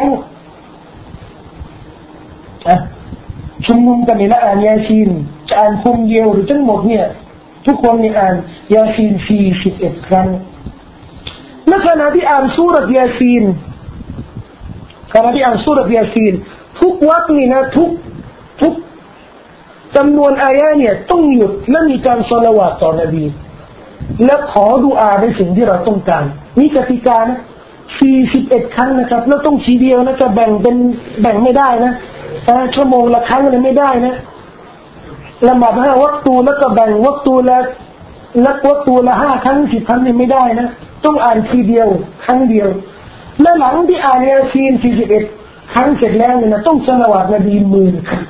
อ่ะชุมนุมกันนี่ละอ่านยาซีนจะอ่านคนเดียวหรือทั้งหมดเนี่ยทุกคนนี่อ่านยาซีนสี่สิบเอ็ดครั้งในขณะที่อ่านซูเราะห์ยาซีนขณะที่อ่านซูเราะห์ยาซีนทุกวักนี่นะทุกทุกจำนวนอายะเนี่ยต้องหยุดและมีการศอลาวาตต่อนบีและขอดุอาในสิ่งที่เราต้องการนี่กติกานะสี่สิบเอ็ดครั้งนะครับแล้วต้องทีเดียวนะจะแบ่งเป็นแบ่งไม่ได้นะชั่วโมงละครั้งเลยไม่ได้นะละหมาดห้าวักตูแล้วก็แบ่งวักตูละละวักตูละห้าครั้งสิบครั้งนี่ไม่ได้นะต้องอ่านทีเดียวครั้งเดียวและหลังที่อ่านยาซีนสี่สิบเอ็ดครั้งเสร็จแล้วเนี่ยนะต้องศอลาวาตนบีหมื่นครั้ง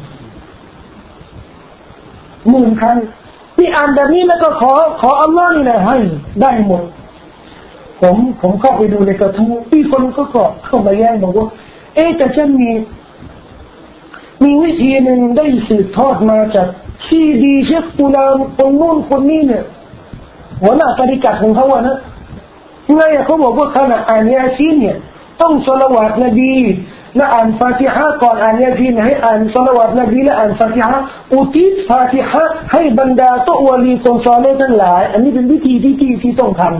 หมื่นครั้งที่อ่านแบบนี้แล้วก็ขอขออัลลอฮ์นี่นะให้ได้หมดผมผมเข้าไปดูในกระทู้ที่คนก็ก็เข้ามาแย้งบอกว่าเอ๊ะแต่ฉันมีมีวิธีหนึ่งได้สืบทอดมาจากซีดีเชฟตุลามคนนู้นคนนี้เนี่ยหัวหน้าตริกะของเขาอะนะไงเขาบอกว่าขณะอ่านยาซีนเนี่ยต้องศอลาวาตนบีและอ่านฟาติฮะก่อนอ่านยาซีนให้อ่านศอลาวาตนบีและอ่านฟาติฮะอุทิศฟาติฮะให้บรรดาโตวลีคนซอเลห์ทั้งหลายอันนี้เป็นวิธีที่ที่ที่ต้องทำ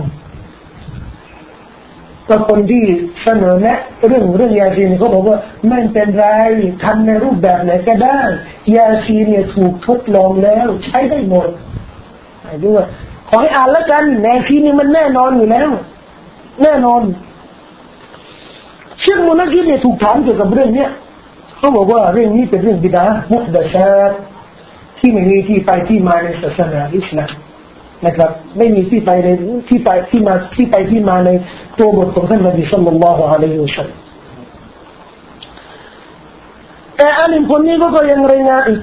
ก็คนที่เสนอแนะเรื่องเรื่องยาซีนเขาบอกว่าไม่เป็นไรทำในรูปแบบไหนก็ได้ยาซีนเนี่ยถูกทดลองแล้วใช้ได้หมดไอ้ด้วยขอให้อ่านแล้วกันยาซีนนี่มันแน่นอนอยู่แล้วแน่นอนเชื่อมุนักกิจเนี่ยถูกถามเกี่ยวกับเรื่องเนี้ยเขาบอกว่าเรื่องนี้เป็นเรื่องบิดามุฮดัสาตที่ไม่มีที่ไปที่มาในศาสนาอิสลามนะครับไม่มีที่ไปในที่ไปที่มาที่ไปที่มาในตัวบทของท่านนบีศ็อลลัลลอฮุอะลัยฮิวะซัลลัมแต่อาลิมคนนี้ก็ยังรายงานอีก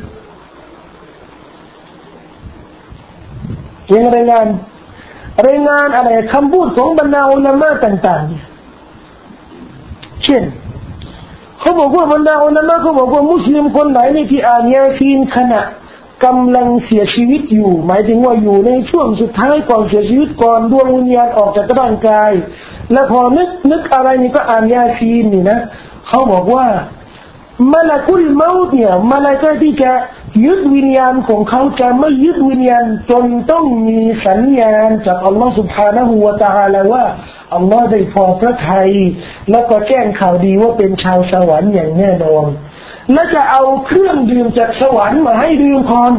ยังรายงานรายงานอะไรคำพูดของบรรดาอุลามะต่างๆเช่นเขาบอกว่าบรรดาอุลามะเขาบอกว่ามุสลิมคนไหนที่อ่านยาซีนขณะกำลังเสียชีวิตอยู่หมายถึงว่าอยู่ในช่วงสุดท้ายก่อนเสียชีวิตก่อนดวงวิญญาณออกจากร่างกายและพอนึกนึกอะไรนี่ก็อ่านยาซีนนี่นะเขาบอกว่ามลากุลเมาต์เนี่ยมลาอิกะฮ์ที่จะยึดวิญญาณของเขาจะไม่ยึดวิญญาณจนต้องมีสัญญาณจากอัลลอฮฺ سبحانه และ تعالى ว่าอัลลอฮฺได้พอพระทัยแล้วก็แจ้งข่าวดีว่าเป็นชาวสวรรค์อย่างแน่นอนและจะเอาเครื่องดื่มจากสวรรค์มาให้ดื่มก่อน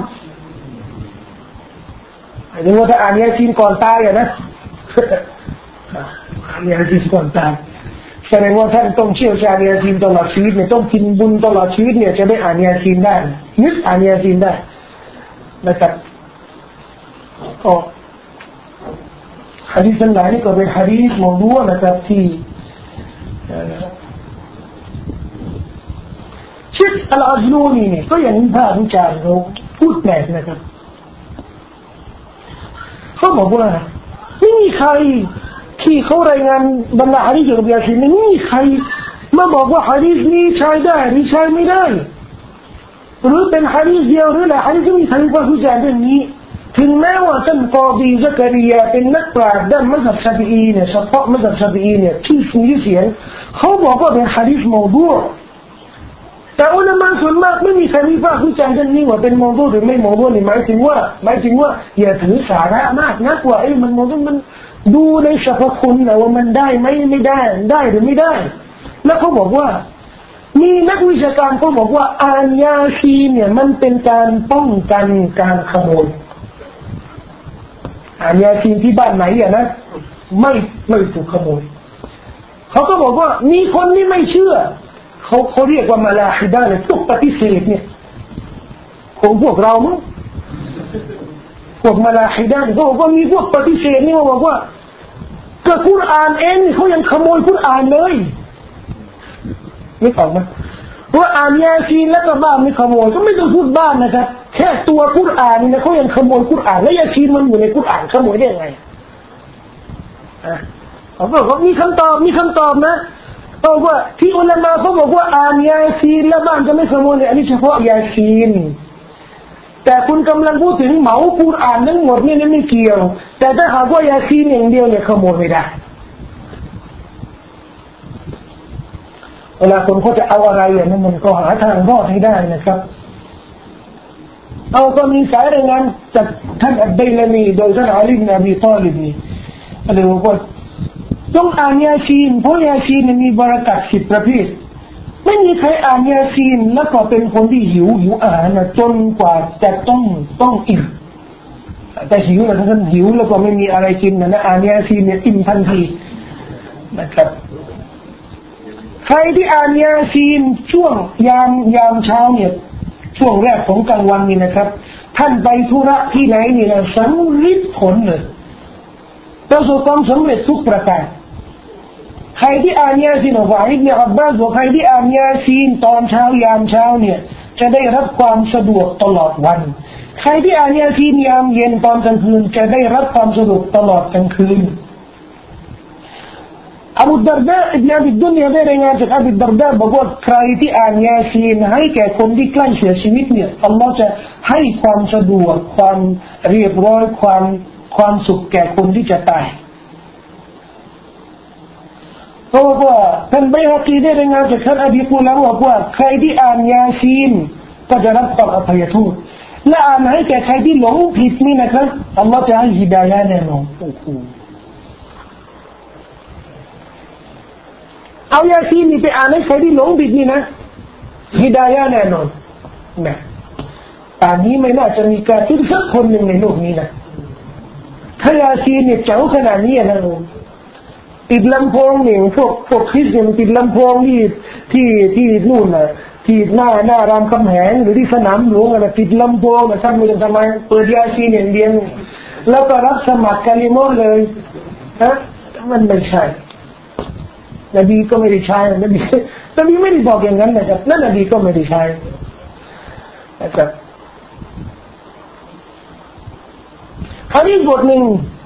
หมายถึงว่าถ้าอ่านยาซีนก่อนตายอะนะอ่านยาซีนก่อนตายแสดงว่าท่านต้องเชี่ยวชาญยาซีนตลอดชีวิตเนี่ยต้องกินบุญตลอดชีวิตเนี่ยจะได้อ่านยาซีนได้นึกอ่านยาซีนได้นะครับก็หะดีษทั้งหลายนี่ก็เป็นหะดีษมอดูอะนะครับที่เชคอัลอาซลูนีเนี่ยก็ยังมีภาพวิจารณ์เขาพูดแปลกนะครับเขาบอกว่าไม่มีใครที่เขารายงานบรรดาหะดีษเกี่ยวกับยาซีนไม่มีใครมาบอกว่าหะดีษนี้ใช้ได้หรือใช้ไม่ได้หรือเป็นหะดีษเดียวหรือหลายหะดีษที่มีใครว่าวิจารณ์เรื่องนี้ถึงแม้ว่าท่านกอดีซักริยาเป็นนักปราชญ์ด้านมัซฮับชาฟิอีเนี่ยเฉพาะมัซฮับชาฟิอีเนี่ยที่มีเสียงเขาบอกว่าเป็นหะดีษมอดูอ์แต่อุลามะส่วนมากไม่มีใครวิพากษ์วิจารณ์เรื่องนี้ว่าเป็นมอดูอ์หรือไม่มอดูอ์นี่หมายถึงว่าหมายถึงว่าอย่าถือสาระมากนักว่าไอ้มันมอดูอ์มันดูในสรรพคุณนะว่ามันได้ไหมไม่ได้ได้หรือไม่ได้แล้วเขาบอกว่ามีนักวิชาการเขาบอกว่าอ่านยาซีนเนี่ยมันเป็นการป้องกันการขโมยอ่านยาซีนที่บ้านไหนอ่ะนะไม่ไม่ถูกขโมยเขาก็บอกว่ามีคนที่ไม่เชื่อเขาเขาเรียกว่ามาลาฮิดะห์เนี่ยพวกปฏิเสธเนี่ยของพวกเรามั้งพวกมาลาฮิดะห์ก็บอกว่ามีพวกปฏิเสธนี่มาบอกว่าก็กุรอานเองเขายังขโมยกุรอานเลยไม่ฟังมั้ยว่าอ่านยาซีนแล้วก็บ้านไม่ขโมยก็ไม่ต้องพูดบ้านนะครับแค่ตัวกุรอานนี่นะเขายังขโมยกุรอานแล้วยาซีนมันอยู่ในกุรอานขโมยได้ยังไงอ่ะเขาบอกว่ามีคำตอบมีคำตอบนะบอกว่าที่อุลามะเขาบอกว่าอ่านยาซีนแล้วบ้านจะไม่ขโมยเนี่ยอันนี้เฉพาะยาซีนแต่คุณกำลังพูดถึงเหมากุรอานทั้งหมดนี่ไม่เกี่ยวแต่ถ้าหากว่ายาซีนอย่างเดียวเนี่ยขโมยไม่ได้เวลาคนเขาจะเอาอะไรอย่างนั้นมันก็หาทางรอดให้ได้นะครับเอาก็มีสายรายงานจากท่านอับดุลลามีโดยท่านอาลีบินอบีฏอลิบนี่อะไรบอกว่าต้องอ่านยาซีนเพราะยาซีนมีบารักัตสิบประเภทไม่มีใครอ่านยาซีนแล้วก็เป็นคนที่หิวหิวอาหารนะจนกว่าจะต้องต้องอิ่มแต่หิวนะท่านหิวแล้วก็ไม่มีอะไรกินนะนะอ่านยาซีนเนี่ยอิ่มทันทีนะครับใครที่อ่านยาซีนช่วงยามยามเช้าเนี่ยช่วงแรกของกลางวันนี่นะครับท่านไปธุระที่ไหนนี่นะสำเร็จผลเลยประสบความสำเร็จทุกประการใครที่อ่านยาซีนของอิบนุอับบาสบอกใครที่อ่านยาซีนตอนเช้ายามเช้าเนี่ยจะได้รับความสะดวกตลอดวันใครที่อ่านยาซีนยามเย็นตอนกลางคืนจะได้รับความสะดวกตลอดกลางคืนอบูดาร์ดาอิบนุอับิดดุนยาได้รายงานจากอบูดาร์ดาบอกว่าใครที่อ่านยาซีนให้แก่คนที่ใกล้เสียชีวิตเนี่ยอัลลอฮ์จะให้ความสะดวกความเรียบร้อยความความสุขแก่คนที่จะตายเพราะว่าท่านบัยฮะกีได้รายงานจากท่านอบีกุลาบอกว่าใครที่อ่านยาซีนก็จะรับความอภัยโทษและอ่านให้แก่ใครที่หลงผิดนี่นะครับอัลลอฮ์จะให้ฮิดายะห์แน่นอนเอายาซีนนี่ไปอ่านให้ใครที่หลงผิดนี่นะฮิดายะห์แน่นอนนะป่านนี้ไม่น่าจะมีการที่สักคนหนึ่งในโลกนี้นะถ้ายาซีนเนี่ยเจ๋งขนาดนี้นะติดลำโพงเนี่ยพวกพวกคริสเตียนติดลำโพงที่ที่ที่นู่นน่ะที่หน้าหน้ารามคำแหงหรือที่สนามหลวงอะไรติดลำโพงนะทำไม่ได้ทำไมเปิดยาซีนอย่างเดียวแล้วก็รับสมัครกาลิมอนเลยฮะมันไม่ใช่นบีก็ไม่ได้ใช้นบีนบีไม่ได้บอกอย่างนั้นนะครับนั่นนบีก็ไม่ได้ใช้นะครับฮะดีษบทหนึ่ง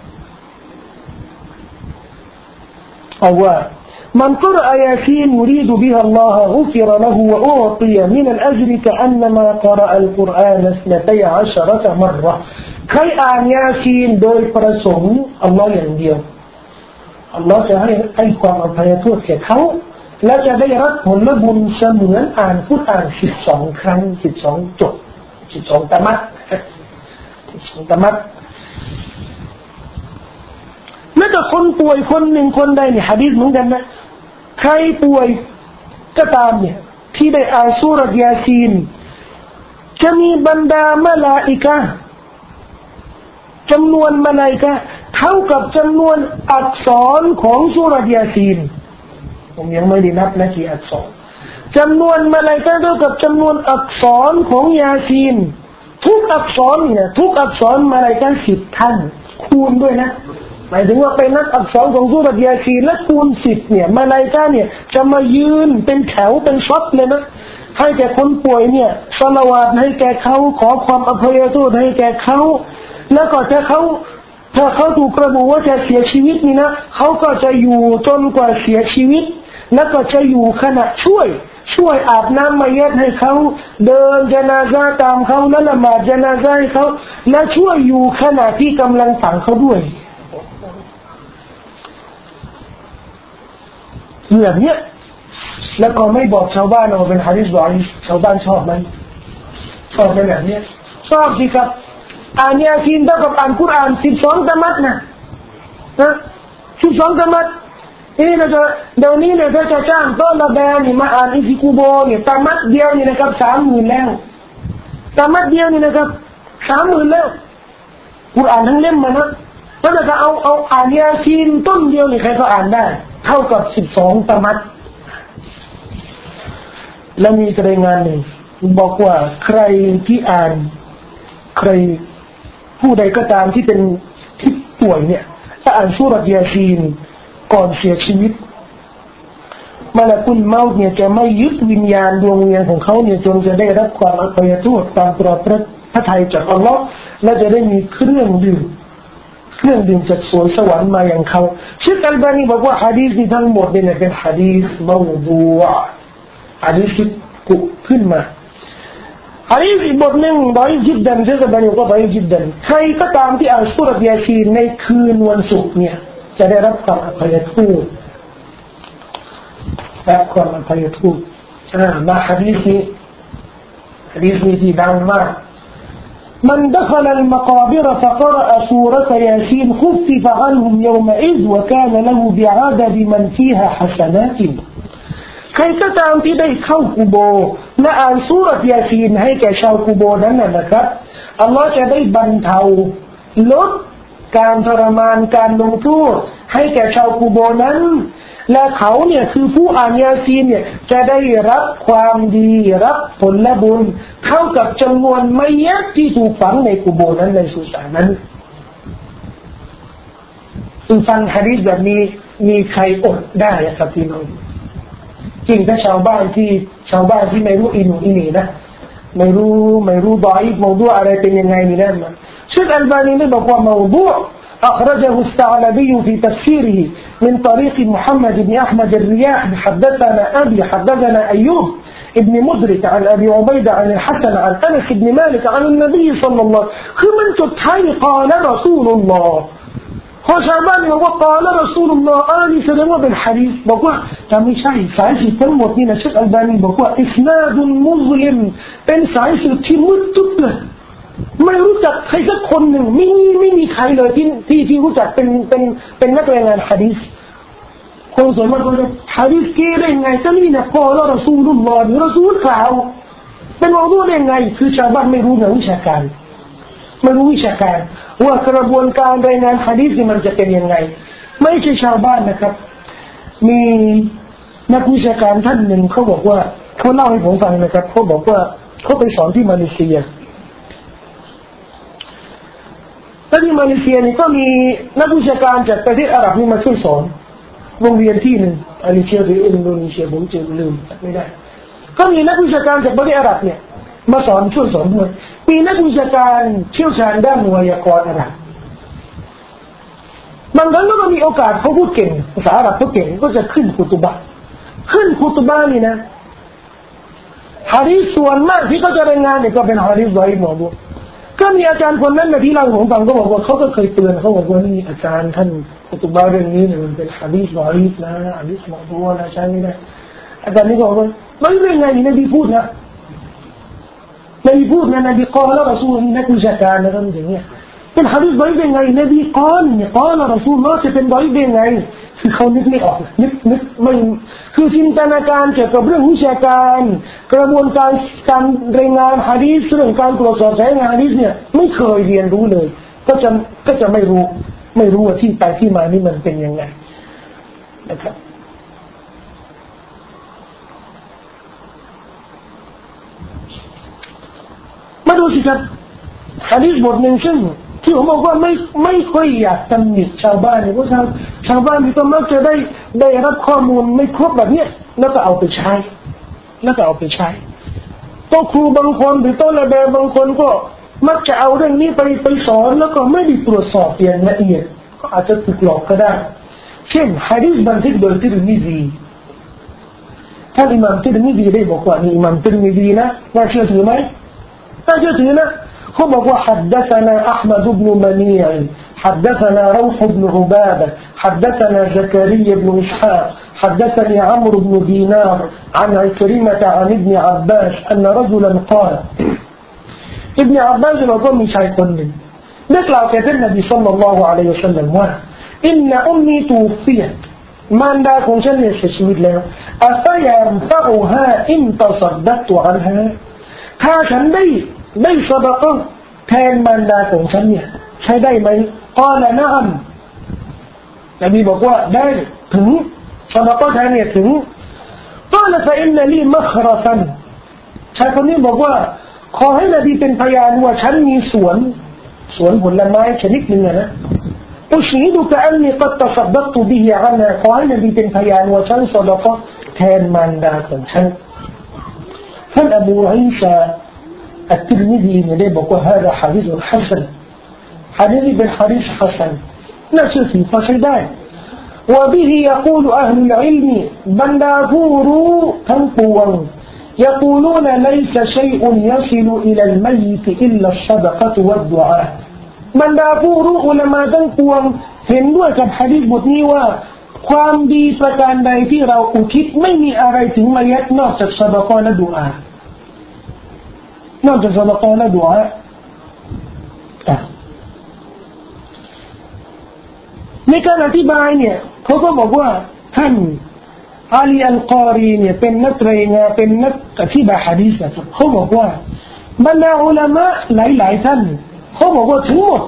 เอาว่าمن قرأ ياسين يريد بها الله غفر له وأعطي من الأجر كأنما قرأ القرآن اثنتي عشرة مرة ใครอ่านยาซีนโดยประสงค์อัลลอฮ์อย่างเดียวอัลลอฮ์จะให้ให้ความอภัยโทษแก่เขาและจะได้รับผลบุญเสมือนอ่านพุทธอ่านสิบสองครั้งสิบสองจบสิบสองตะมัดสิบสองตะมัดแม้แต่คนป่วยคนหนึ่งคนใดเนี่ยหะดีษเหมือนกันนะใครป่วยก็ตามเนี่ยที่ได้อ่านซูเราะห์ยาซีนจะมีบรรดามลาอิกะห์จำนวนมลาอิกะห์เท่ากับจำนวนอักษรของซูเราะห์ยาซีนผมยังไม่ได้นับนะกี่อักษรจำนวนมลาอิกะห์เท่ากับจำนวนอักษรของยาซีนทุกอักษรเนี่ยทุกอักษรมลาอิกะห์สิบท่านคูณด้วยนะหมายถึงว่าไปนับอักษรของซูเราะห์ยาซีนและคูณสิบเนี่ยมลาอิกะห์เนี่ยจะมายืนเป็นแถวเป็นช็อตเลยนะให้แก่คนป่วยเนี่ยศอลาวาตให้แก่เขาขอความอภัยโทษให้แก่เขาแล้วก็ถ้าเขาถ้าเขาถูกระบุว่าจะเสียชีวิตนี่นะเขาก็จะอยู่จนกว่าเสียชีวิตแล้วก็จะอยู่ขณะช่วยช่วยอาบน้ำมัยยิตให้เขาเดินญะนาซะห์ตามเขาและละหมาดญะนาซะห์ให้เขาและช่วยอยู่ขณะที่กำลังฝังเขาด้วยแบบนี้แล้วก็ไม่บอกชาวบ้านว่าเป็นหะดีษดออีฟชาวบ้านชอบไหมชอบเป็นแบบนี้ชอบสิครับอ่านยาซีนเท่ากับอ่านกุรอานสิบสองตะมัดนะนะสิบสองตะมัดนี่เราจะเดี๋ยวนี้เนี่ยถ้าจะจ้างโต๊ะละแบนี่มาอ่านอิซิกุโบเนี่ยตะมัดเดียวนี่นะครับสามหมื่นแล้วตะมัดเดียวนี่นะครับสามหมื่นแล้วกุรอานทั้งเล่มมานะถ้าจะเอาเอาอ่านยาซีนต้นเดียวนี่ใครก็อ่านได้เท่ากับสิบสองตะมัดและมีรายงานหนึ่งบอกว่าใครที่อ่านใครผู้ใดก็ตามที่เป็นที่ป่วยเนี่ยถ้าอ่านซูเราะห์ยาซีนก่อนเสียชีวิตมลากุลเมาต์เนี่ยจะไม่ยึดวิญญาณดวงวิญญาณของเขาเนี่ยจนจะได้รับความอภัยโทษตามโปรดพระทัยจากอัลลอฮ์และจะได้มีเครื่องดื่มเครื่องดื่มจากสวนสวรรค์มาอย่างเขาเชคอัลบานีบอกว่าหะดีษนี้ทั้งหมดเนี่ยเป็นหะดีษเมาดูอะหะดีษที่กุขึ้นมาหะดีษอีกบทหนึ่งดอยจิดดันเชคอัลบานีบอกว่าดอยจิดดันใครก็ตามที่อ่านซูเราะห์ยาซีนในคืนวันศุกร์เนี่ยจะได้รับความอภัยโทษและความอภัยโทษมาหะดีษนี้หะดีษนี้ที่ดังมากمن دخل المقابر فقرأ سورة ياسين خفف عنهم يومئذ وكان له بعدد من فيها حسنات ใครก็ตามที่ได้เข้ากุโบร์และอ่านซูเราะห์ยาซีนให้แก่ชาวกุโบร์นั้นนะครับอัลลอฮ์จะได้บรรเทาลดการทรมานการลงโทษให้แก่ชาวกุโบร์นั้นและเขาเนี่ยคือผู้อ่านยาซีนเนี่ยจะได้รับความดีรับผลบุญเท่ากับจำนวนมัยยะห์ที่ถูกฝังในกุโบร์นั้นในสุสานนั้นซึ่งฟังหะดีษแบบนี้มีใครอดได้ครับพี่น้องจริงถ้าชาวบ้านที่ชาวบ้านที่ไม่รู้อินอินีนะไม่รู้ไม่รู้ดอยมอดูอะไรเป็นยังไงนี่นั่นนะเชคอัลบานีไม่บอกว่ามอดู أخرجه الثعلبي في تفسيره من طريق محمد بن أحمد الرياح حدثنا أبي حدثنا أيوب ابن مدرك عن أبي عبيدة عن الحسن عن أنس بن مالك عن النبي صلى الله عليه وسلم คือมันจุดท้ายقال رسول الله พอชาวบ้านบอกว่า قال رسول الله อ่านี่แสดงว่าเป็นหะดีษบอกว่าแต่ไม่ใช่สายสืบทั้งหมดนี่นะเชคอัลบานีบอกว่าอิสนาดุลมุซลิมเป็นสายสืบที่มืดตึ๊บเลยไม่รู้จักใครสักคนหนึ่งไม่มีไม่มีใครเลยที่ที่ที่รู้จักเป็นเป็นเป็นนักรายงานหะดีษคนส่วนมากก็จะหะดีษเก่ได้ไงก็นี่นะพอแล้วรอซูลุลลอฮ์หรือรอซูลข่าวเป็นมอดูได้ไงคือชาวบ้านไม่รู้เรื่องวิชาการไม่รู้วิชาการว่ากระบวนการรายงานหะดีษมันจะเป็นยังไงไม่ใช่ชาวบ้านนะครับมีนักวิชาการท่านหนึ่งเขาบอกว่าเขาเล่าให้ผมฟังนะครับเขาบอกว่าเขาไปสอนที่มาเลเซียแล้วที่มาเลเซียนี่ก็มีนักวิชาการจากประเทศอาหรับนี่มาช่วยสอนโรงเรียนที่หนึ่งมาเลเซียหรืออินโดนีเซียผมจะลืมไม่ได้ก็มีนักวิชาการจากประเทศอาหรับเนี่ยมาสอนช่วยสอนด้วยมีนักวิชาการเชี่ยวชาญด้านไวยากรณ์อาหรับบางครั้งก็มีโอกาสเขาพูดเก่งภาษาอาหรับเขาเก่งก็จะขึ้นคุตุบะขึ้นคุตุบะนี่นะหะดีษส่วนมากที่เขาจะรายงานเนี่ยก็เป็นหะดีษฎออีฟหมอดูก็มีอาจารย์คนนั้นนะที่เราผมฟังก็บอกว่าเขาก็เคยเตือนเขาบอกว่านี่อาจารย์ท่านคุตุบะเรื่องนี้เนี่ยมันเป็นหะดีษฎออีฟนะหะดีษหมอดูนะใช่ไหมนะอาจารย์นี่บอกว่าไม่เรื่องไงนี่นบีพูดนะนบีพูดนะนบีกล่าวแล้วรอซูลนี่นักวิชาการนะครับอย่างเงี้ยเป็นหะดีษฎออีฟได้ไงนบีกล่าวเนี่ยกล่าวแล้วรอซูลว่าจะเป็นฎออีฟได้ไงคือเขานึกไม่ออกนึกนึกไม่คือจินตนาการเกี่ยวกับเรื่องวิชาการกระบวนการการรายงานหะดีษเรื่องการตรวจสอบสายงานหะดีษเนี่ยไม่เคยเรียนรู้เลยก็จะก็จะไม่รู้ไม่รู้ว่าที่ไปที่มานี่มันเป็นยังไงนะครับมาดูสิครับหะดีษบทหนึ่งซึ่งที่ผมบอกว่าไม่ไม่ค่อยอยากตำหนิชาวบ้านเนี่ยเพราะชาวชาวบ้านนี่ก็มักจะได้ได้รับข้อมูลไม่ครบแบบนี้แล้วก็เอาไปใช้แล้วก็เอาไปใช้โต๊ะครูบางคนหรือโต๊ะระเบียบบางคนก็มักจะเอาเรื่องนี้ไปไปสอนแล้วก็ไม่ได้ตรวจสอบอย่างละเอียดก็อาจจะถูกหลอกก็ได้เช่นหะดีษบันทึกโดยติรมิซีท่านอิหม่ามติรมิซีได้บอกว่านี่อิหม่ามติรมิซีนะน่าเชื่อถือไหมน่าเชื่อถือนะเขาบอกว่า حدثنا أحمد بن منيع حدثنا روح بن عبادة حدثنا زكريا بن إسحاق حدثني عمرو بن دينار عن عكرمة عن ابن عباس أن رجلا قال ابن عباس يقول من شيء من نقلع كثير النبي صلى الله عليه وسلم إن أمي توفيت من داكم شن يستشهد له أفينفعها إن تصدقت عنها ถ้าฉันได้ได้ซะดะกะห์แทนมารดาของฉันเนี่ยใช้ได้ไหมกอละนะอัมนบีบอกว่าได้ถึงซะดะกะห์แทนเนี่ยถึง قال فإن لي مخرفا ชายคนนี้บอกว่าขอให้นบีเป็นพยานว่าฉันมีสวนสวนผลไม้ชนิดหนึ่งนะอุชีดุกะอันนีกัดตะซัดดักตุบิฮิอานะขอให้นบีเป็นพยานว่าฉันซอดะกะห์แทนมารดาของฉันท่านอบูอีซาอัตติรมิซีเนี่ยได้บอกว่าฮาดะฮะดีษฮัสซันฮะดีษนี้เป็นฮะดีษฮัสซันน่าเชื่อถือพอใช้ได้وبه يقول أهل العلم بندافورو تنقوا يقولون ليس شيء يصل إلى الميت إلا الصدقة والدعاء بندافورو علماء تنقوا เห็นด้วยกับหะดีษบทนี้ว่าความดีประการใดที่เราอุทิศไม่มีอะไรถึงมัยยิตนอกจากซะดะกอฮ์และดุอานอกจากซะดะกอฮ์และดุอาในการอธิบายเนี่ยเขาก็บอกว่าท่านอาลีอัลกอรีเนี่ยเป็นนักเรียนเป็นนักอธิบายหะดีษนะครับเขาบอกว่าบรรดาอุลามะหลายๆท่านเขาบอกว่าทั้งหมด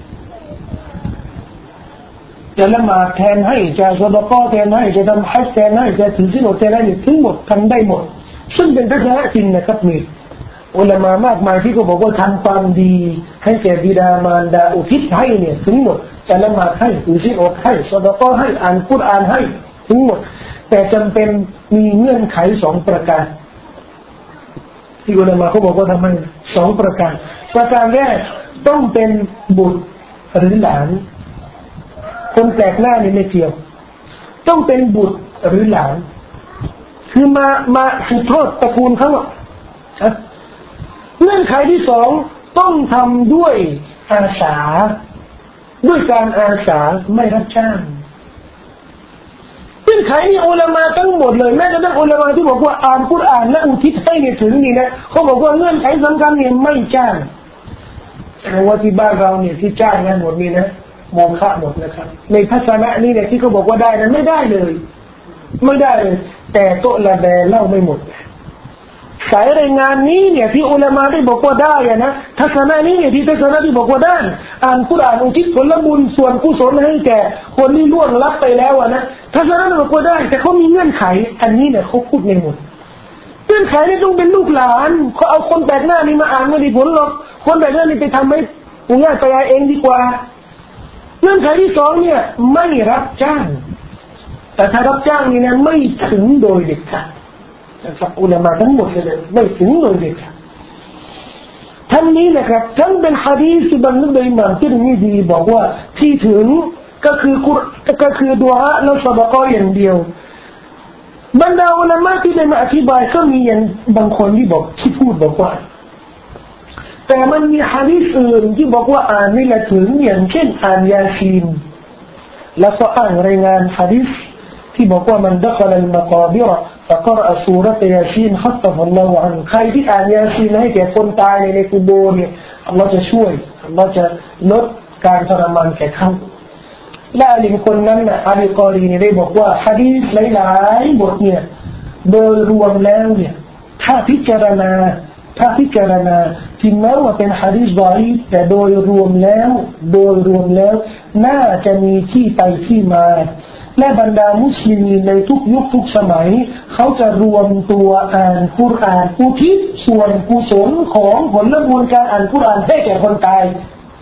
จะละหมาดแทนให้จะซะดะกอฮ์แทนให้จะทำฮัจญ์แทนให้จะถือศีลอดแทนให้ทั้งหมดทำได้หมดซึ่งเป็นทัศนะจริงนะครับนี่อุลามะมากมายที่เขาบอกว่าทำความดีให้แก่บิดามารดาอุทิศให้เนี่ยทั้งหมดจะละหมาดให้ถือศีลอดให้ซะดะกอฮ์ให้อ่านกุรอานให้ทั้งหมดแต่จำเป็นมีเงื่อนไขสองประการที่อุลามะเขาบอกว่าทำไมสองประการประการแรกต้องเป็นบุตรหรือหลานคนแปลกหน้านี่ไม่เกี่ยวต้องเป็นบุตรหรือหลานคือมามาสืบทอดตระกูลเขาอ่ะเงื่อนไขที่สองต้องทำด้วยอาสาด้วยการอาสาไม่รับจ้างเงื่อนไขนี้อุลามะทั้งหมดเลยแม้กระทั่งอุลามะที่บอกว่าอ่านกุรอานและอุทิศให้เนี่ยถึงนี่นะเขาบอกว่าเงื่อนไขสำคัญเนี่ยไม่จ้างแต่ว่าที่บ้านเราเนี่ยที่จ้างกันหมดนี่นะโมฆะหมดนะครับในทัศนะนี้เนี่ยที่เขาบอกว่าได้นั้นไม่ได้เลยไม่ได้เลยแต่โตละแบเล่าไม่หมดสายรายงานนี้เนี่ยที่อุลามะได้บอกว่าได้อะนะทัศนะนี้เนี่ยที่ทัศนะที่บอกว่าได้อ่านกุรอานอุทิศผลบุญส่วนกุศลให้แก่คนที่ล่วงลับไปแล้วอะนะทัศนะนั้นบอกว่าได้แต่เขามีเงื่อนไขอันนี้เนี่ยเขาพูดไม่หมดเงื่อนไขนี่ต้องเป็นลูกหลานเขาเอาคนแปลกหน้านี่มาอ่านไม่ได้ผลหรอกคนแปลกหน้านี่ไปทำให้ผู้ง่ายไปเองดีกว่าเงื่อนไขที่สองเนี่ยไม่รับจ้างแต่ถ้ารับจ้างนี่นะไม่ถึงโดยเด็ดขาดนะครับอุลามะทั้งหมดเลยไม่ถึงโดยเด็ดขาดทั้งนี้นะครับทั้งเป็นหะดีษที่บันทึกโดยอิหม่ามติรมิซีบอกว่าที่ถึงก็คือก็คือดุอาและซะดะกอฮ์อย่างเดียวบรรดาอุลามะที่ได้มาอธิบายก็มีอย่างบางคนที่บอกที่พูดบอกว่าแต่มันมีหะดีษอื่นที่บอกว่าอ่านนี่ละถึงอย่างเช่นอ่านยาซีนแล้วก็อ่านรายงานหะดีษที่บอกว่ามันดักลัลมะกอบิรฟะกรอะซูเราะห์ยาซีนฮัตตะฟัลลอฮุอันใครที่อ่านยาซีนให้แก่คนตายในในกุโบร์เนี่ยอัลเลาะห์จะช่วยอัลเลาะห์จะลดการทรมานแก่เขาและอาลีคนนั้นน่ะอาลีกอรีเนี่ยได้บอกว่าหะดีษหลายๆบทเนี่ยโดยรวมแล้วเนี่ยถ้าพิจารณาถ้าพิจารณาถึงแม้ว่าเป็นหะดีษฎออีฟแต่โดยรวมแล้วโดยรวมแล้วน่าจะมีที่ไปที่มาและบรรดามุสลิมในทุกยุคทุกสมัยเขาจะรวมตัวอ่านกุรอานอุทิศส่วนกุศลของผลบุญการอ่านกุรอานให้แก่คนตาย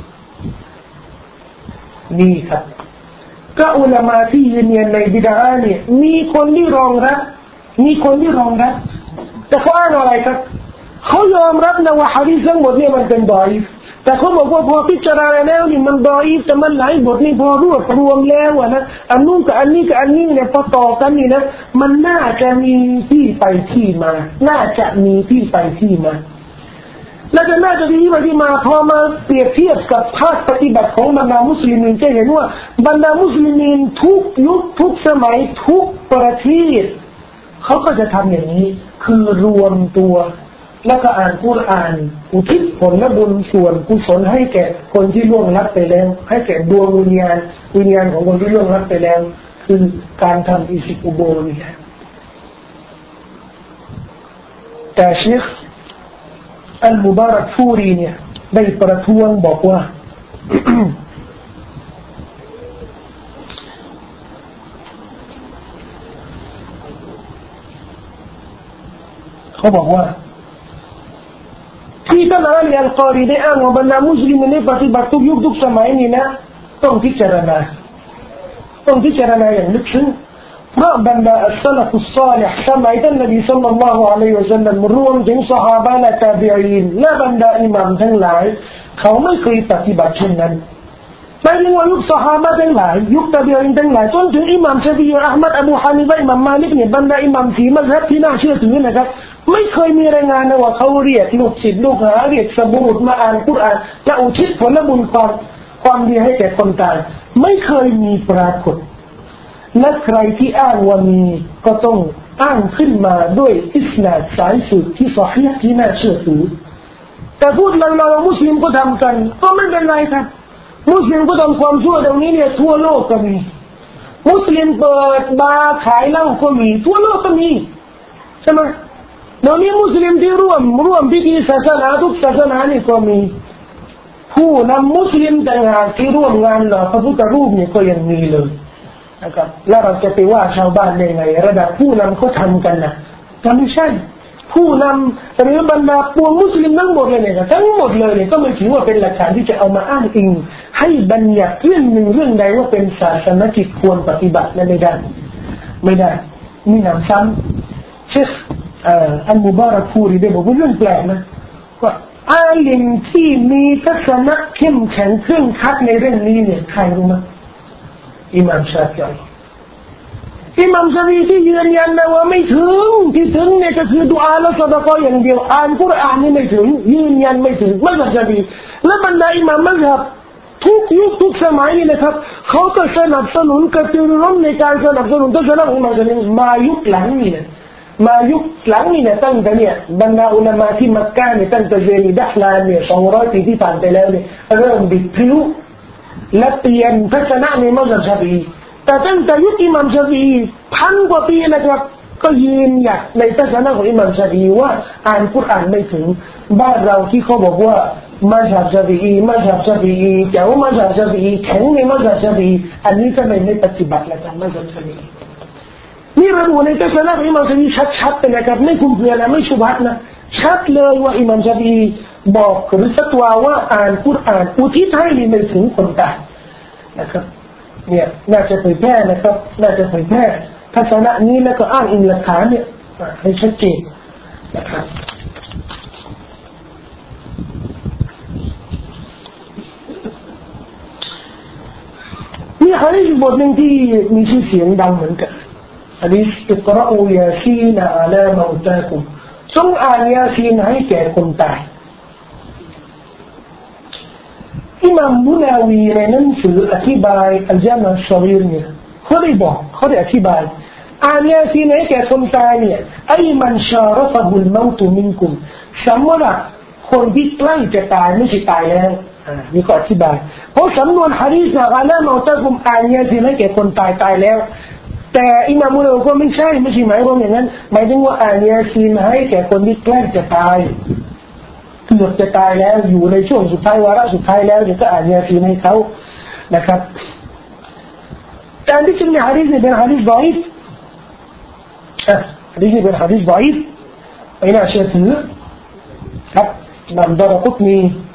นี่ครับก็อุลามะที่ยืนยันในบิดาอะห์เนี่ยมีคนที่รองรับมีคนที่รองรับแต่เขาอ้างอะไรครับเขายอมรับนะว่าหะดีษทั้งหมดเนี่ยมันเป็นฎออีฟแต่เขาบอกว่าพอพิจารณาแล้วนี่มันฎออีฟแต่มันหลายบทนี่พอรวบรวมแล้วอะนะอันนู้นกับอันนี้กับอันนี้เนี่ยพอต่อกันนี่นะมันน่าจะมีที่ไปที่มาน่าจะมีที่ไปที่มาและจะน่าจะมีที่ไปที่มาพอมาเปรียบเทียบกับภาคปฏิบัติของบรรดามุสลิมจะเห็นว่าบรรดามุสลิมทุกยุคทุกสมัยทุกประเทศเขาก็จะทำอย่างนี้คือรวมตัวแล้วก็อ่านกุรอานอุทิศผลบุญส่วนกุศลให้แก่คนที่ล่วงลับไปแล้วให้แก่ดวงวิญญาณวิญญาณของคนที่ล่วงลับไปแล้วคือการทำอิสิกุโบนี่แหละแต่เชคอัลมุบารักฟูรีเนี่ยได้ประท้วงบอกว่า คเขาบอกว่าที่ท่านอาลีอัลกอรีได้อ้างว่าบรรดามุสลิมในปฏิบัติทุกยุคทุกสมัยนี้นะต้องพิจารณาต้องพิจารณาอย่างลึกซึ้งเพราะบรรดาอัสลาฟุสซาลิห์สมัยท่านนบีศ็อลลัลลอฮุอะลัยฮิวะซัลลัมรวมถึงซอฮาบะและตาบีอีนและบรรดาอิหม่ามทั้งหลายเขาไม่เคยปฏิบัติเช่นนั้นหมายถึงว่ายุคซอฮาบะทั้งหลายยุคตาบีอีนทั้งหลายจนถึงอิหม่ามชาฟิอีอะห์มัดอบูฮานิฟะห์อิหม่ามมาลิกเนี่ยบรรดาอิหม่ามสี่มัซฮับที่น่าเชื่อถือนะครับไม่เคยมีรายงานนะว่าเขาเรียกลูกศิษย์ลูกหาเรียกสบู่มาอ่านกุรอานและอุทิศผลบุญความความดีให้แก่คนตายไม่เคยมีปรากฏและใครที่อ้างว่ามีก็ต้องอ้างขึ้นมาด้วยอิสนาดสายสืบที่ซอฮีฮ์ที่น่าเชื่อถือแต่พูดเราเรามุสลิมก็ทำกันก็ไม่เป็นไรครับมุสลิมก็ทำความชั่วตรงนี้เนี่ยทั่วโลกก็มีมุสลิมเปิดบาร์ขายเหล้าก็มีทั่วโลกก็มีใช่ไหมเดี๋ยวนี้มุสลิมที่ร่วมร่วมพิธีศาสนาทุกศาสนานี่ก็มีผู้นำมุสลิมต่างหากที่ร่วมงานหล่อพระพุทธรูปเนี่ยก็ยังมีเลยนะครับแล้วเราจะไปว่าชาวบ้านได้ไงระดับผู้นำเขาทำกันนะแต่ไม่ใช่ผู้นำหรือบรรดาปวงมุสลิมทั้งหมดเลยเนี่ยทั้งหมดเลยเนี่ยก็ไม่ถือว่าเป็นหลักฐานที่จะเอามาอ้างอิงให้บัญญัติเรื่องหนึ่งเรื่องใดว่าเป็นศาสนกิจควรปฏิบัตินั่นไม่ได้ไม่ได้มีหนำซ้ำเชคอัลมุบารักพูรีได้บอกว่าเรื่องแปลกนะว่าอาลิมที่มีทัศนะเข้มแข็งเคร่งครัดในเรื่องนี้เนี่ยใครรู้มั้ยอิหม่ามชาฟิอีอิหม่ามชาฟิอีที่ยืนยันนะว่าไม่ถึงที่ถึงเนี่ยก็คือดุอาและซะดะกออย่างเดียวอ่านกุรอานนี่ไม่ถึงยืนยันไม่ถึงมัซฮับชาฟิอีและบรรดาอิหม่ามมัซฮับทุกยุคทุกสมัยนี่นะครับเขาก็สนับสนุนกระตือรือร้นในการสนับสนุนทัศนะของอิหม่ามชาฟิอีมายุคหลังนี่นะมายุคหลังนี่เนี่ยตั้งแต่เนี่ยบรรดาอุลามะที่มักกะเนี่ยตั้งแต่เจนีดัฮลานเนี่ยสองร้อยปีที่ผ่านไปแล้วเนี่ยเริ่มบิดพลิ้วและเปลี่ยนทัศนะในมัซฮับชาฟิอีแต่ตั้งแต่ยุคอิหม่ามชาฟิอีพันกว่าปีนะครับก็ยืนหยัดในทัศนะของอิหม่ามชาฟิอีว่าอ่านกุรอานไม่ถึงบ้านเราที่เขาบอกว่ามัซฮับชาฟิอีมัซฮับชาฟิอีเจ้ามัซฮับชาฟิอีแข็งในมัซฮับชาฟิอีอันนี้ก็ไม่ไม่ปฏิบัติแล้วกันมัซฮับชาฟิอีนี่ระบุในทัศนะของอิหม่ามชาฟิอีชัดๆเลยนะครับไม่คุ้มเพื่อนะไม่ชุบฮัดนะชัดเลยว่าอิหม่ามชาฟิอีบอกหรือฟัตวาว่าอ่านกุรอานอุทิศให้ไม่ถึงคนตายนะครับเนี่ยน่าจะเผยแพร่นะครับน่าจะเผยแพร่ทัศนะนี้แล้วก็อ้างอิงหลักฐานเนี่ยให้ชัดเจนนะครับมีหะดีษบทหนึ่งที่มีชื่อเสียงดังเหมือนกันหะดีษอิกเราะอูยาซีนอะลาเมาตากุมจงอ่านยาซีนให้แก่คนตายอิหม่ามมุนาวีในหนังสืออธิบายอัลญามิอัสศอกีรเนี่ยเขาได้บอกเขาได้อธิบายอ่านยาซีนให้แก่คนตายเนี่ยไอ้มันชารฟะฮุลเมาตุมินกุมสำหรับคนที่ใกล้จะตายไม่ใช่ตายแล้วอ่านี่ก็อธิบายเพราะสำนวนหะดีษนะอะลาเมาตากุมอ่านยาซีนให้แก่คนตายตายแล้วแต่อิหม่ามมุนาวีก็ไม่ใช่ไม่ใช่หมายความอย่างนั้นหมายถึงว่าอ่านยาซีนให้แก่คนที่ใกล้จะตายเกือบจะตายแล้วอยู่ในช่วงสุดท้ายวาระสุดท้ายแล้วจะก็อ่านยาซีนให้เขานะครับการที่จริงๆหะดีษนี้เป็นหะดีษฎออีฟอ่ะหะดีษนี้เป็นหะดีษฎออีฟไม่น่าเชื่อถือครับอิหม่ามดารกุตนี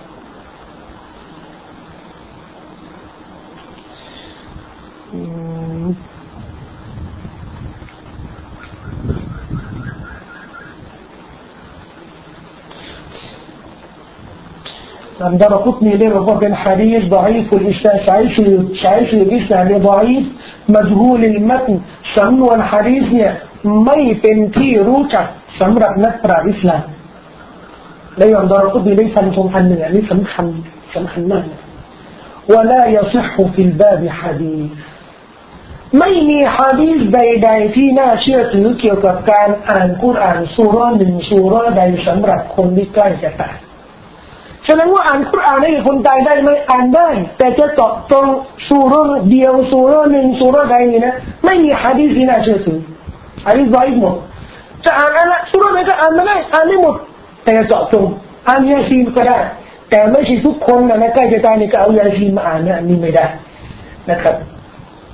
عند رقطني ليه ربما كان حديث ضعيف والإسناد شايف شايف الإسناد ضعيف مجهول المتن سمو الحديثเนี่ยไม่เป็นที่รู้จักสำหรับนักปราชญ์อิสลามและอย่างดารกุตนีได้ฟันธงอันหนึ่งอันนี้สำคัญสำคัญมาก ولا يصح في الباب حديث ไม่มีหะดีษใดๆที่น่าเชื่อถือเกี่ยวกับการอ่านกุรอานซูเราะห์หนึ่งซูเราะห์ใดสำหรับคนที่ใกล้จะตายฉะนั้นว่าอ่านกุรอานให้คนตายได้ไหมอ่านได้แต่จะเจาะตรงซูเราะห์เดียวซูเราะห์หนึ่งซูเราะห์ใดนี่นะไม่มีหะดีษที่น่าเชื่อถือหะดีษฎออีฟหมดจะอ่านอะไรซูเราะห์ไหนก็อ่านมาได้อ่านได้หมดแต่จะเจาะตรงอ่านยาซีนก็ได้แต่ไม่ใช่ทุกคนนะใกล้จะตายนี่ก็เอายาซีนมาอ่านนะนี่ไม่ได้นะครับ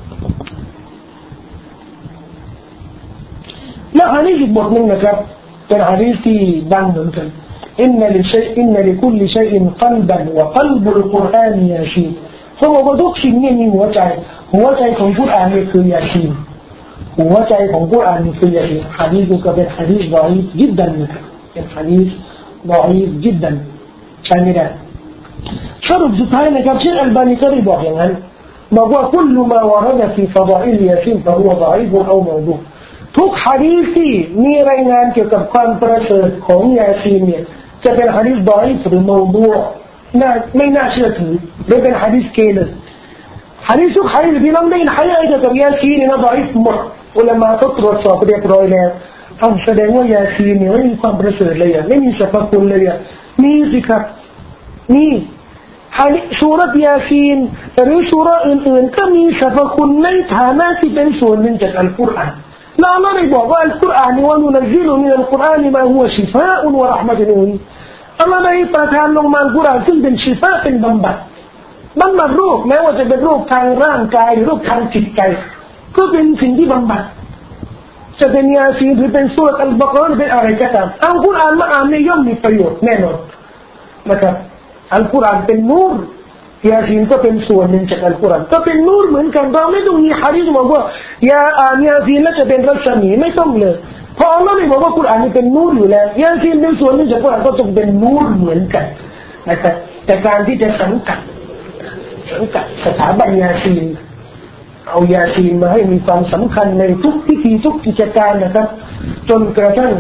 แล้วหะดีษอีกบทนึงนะครับเป็นหะดีษที่ดังเหมือนกันอินนัลิชัยอินนัลิคุลลิชัยอินกัลบันวะกัลบุลกุรอานยาซีนเขาบอกว่าทุกสิ่งเนี่ยมีหัวใจหัวใจของกุรอานนี่คือยาซีนหัวใจของกุรอานนี่คือยาซีนหะดีษนี้ก็เป็นหะดีษดออีฟจิดดันนะครับเป็นหะดีษดออีฟจิดดันใช่ไหมล่ะสรุปสุดท้ายนะครับเชคอัลบานีก็ได้บอกอย่างนั้นบอกว่าคุลมาวารดฟีฟฎาอิลยาซีนฟะฮุวะฎออีฟเอามอดูทุกหะดีษที่มีรายงานเกี่ยวกับความประเสริฐของยาซีนเนี่ยจะเป็นหะดีษดออีฟหรือมอดูน่าไม่น่าเชื่อถือไม่เป็นหะดีษเกลหะดีษทุกหะดีษที่เราได้ยินหะดีษเกี่ยวกับยาซีนเนี่ยดออีฟหมดอุลามะก็ตรวจสอบเรียบร้อยแล้วเอาแสดงว่ายาซีนเนี่ยไม่มีความประเสริฐเลยไม่มีสรรพคุณเลยมีสิครับมีฮะดิษซูเราะห์ยาซีนหรือซูเราะห์อื่นๆก็มีสรรพคุณในฐานะที่เป็นส่วนหนึ่งจากอัลกุรอานและอัลลอฮ์ได้บอกว่าอัลกุรอานวะนุนัซซิลุมินัลกุรอานมาฮุวะชิฟาอุนวะเราะห์มะตุลิลมุมินีนอัลลอฮ์ได้ประทานลงมาอัลกุรอานซึ่งเป็นชิฟาเป็นบำบัดบำบัดโรคแม้ว่าจะเป็นโรคทางร่างกายหรือโรคทางจิตใจก็เป็นสิ่งที่บำบัดจะเป็นยาซีนหรือเป็นซูเราะห์อัลบะเกาะเราะห์เป็นอะไรก็ตามอัลกุรอานมาอ่านในย่อมมีประโยชน์แน่นอนนะครับอัลกุรอานเป็นนูรยาซีนก็เป็นส่วนหนึ่งจากอัลกุรอานก็เป็นนูรเหมือนกันเราไม่ต้องมีหะดีษบอกว่ายาอ่านยาซีนแล้วจะเป็นรัศมีไม่ต้องเลยเพราะอัลลอฮ์ไม่บอกว่ากุรอานนี่เป็นนูรอยู่แล้วยาซีนเป็นส่วนหนึ่งจากกุรอานก็ต้องเป็นนูรเหมือนกันนะครับแต่การที่จะสังกัดสังกัดสถาบันยาซีนเอายาซีนมาให้มีความสำคัญในทุกพิธีทุกกิจการนะครับจนกระทั่ง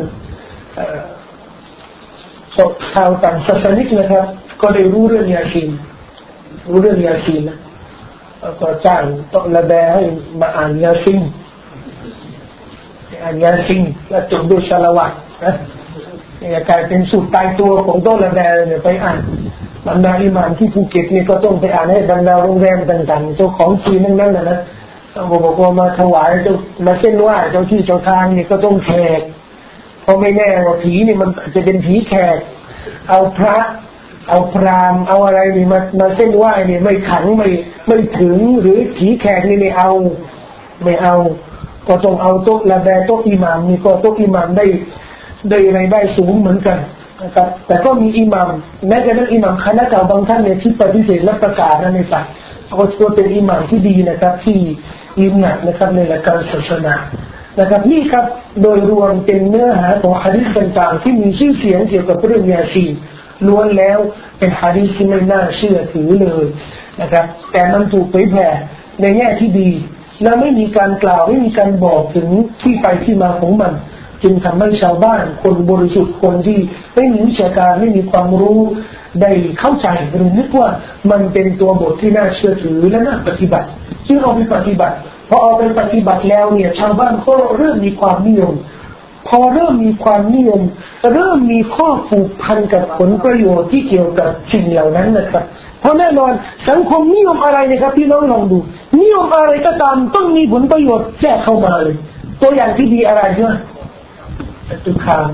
ชาวต่างศาสนิกนะครับก็ได้รู้เรื่องยาซีนรู้เรื่องยาซีนนะก็จ้างโต๊ะละแบให้มาอ่านยาซีนอ่านยาซีนแล้วจบด้วยชาละวัตนะเนี่ยกลายเป็นสูตรตายตัวของโต๊ะละแบเนี่ยไปอ่านบรรดาอิหม่ามที่ภูเก็ตนี่ก็ต้องไปอ่านให้บรรดาโรงแรมต่างๆเจ้าของจีนนั่นๆนะต้องบอกว่ามาถวายเจ้ามาเส้นไหว้เจ้าที่เจ้าทางนี่ก็ต้องแขกเพราะไม่แน่ว่าผีนี่มันจะเป็นผีแขกเอาพระเอาพรามเอาอะไรนี่มามาเส้นไหว้นี่ไม่ขังไม่ไม่ถึงหรือผีแขกนี่ไม่เอาไม่เอาก็ต้องเอาโต๊ะละแบโต๊ะอิหม่ามนี่ก็โต๊ะอิหม่ามได้ได้รายได้สูงเหมือนกันนะครับแต่ก็มีอิหม่ามแม้แต่นั้นอิหม่ามคณะเก่าบางท่านเนี่ยที่ปฏิเสธและประกาศในศาสนาเขาก็เป็นอิหม่ามที่ดีนะครับที่อิหนักนะครับในหลักการศาสนานะครับนี่ครับโดยรวมเป็นเนื้อหาของหะดีษต่างๆที่มีชื่อเสียงเกี่ยวกับเรื่องยาซีนล้วนแล้วเป็นหะดีษที่ไม่น่าเชื่อถือเลยนะครับแต่มันถูกเผยแผ่ในแง่ที่ดีและไม่มีการกล่าวไม่มีการบอกถึงที่ไปที่มาของมันจึงทำให้ชาวบ้านคนบริสุทธิ์คนที่ไม่มีวิชาการไม่มีความรู้ได้เข้าใจหรือนึกว่ามันเป็นตัวบทที่น่าเชื่อถือและน่าปฏิบัติซึ่งเอาไปปฏิบัติพอเอาไปปฏิบัติแล้วเนี่ยชาวบ้านก็เริ่มมีความนิยมพอเริ่มมีความนิยมเริ่มมีข้อผูกพันกับผลประโยชน์ที่เกี่ยวกับสิ่งเหล่านั้นนะครับเพราะแน่นอนสังคมนิยมอะไรนะครับพี่น้องลองดูนิยมอะไรก็ตามต้องมีผลประโยชน์แทรกเข้ามาเลยตัวอย่างที่ดีอะไรใช่ไหมตุคาม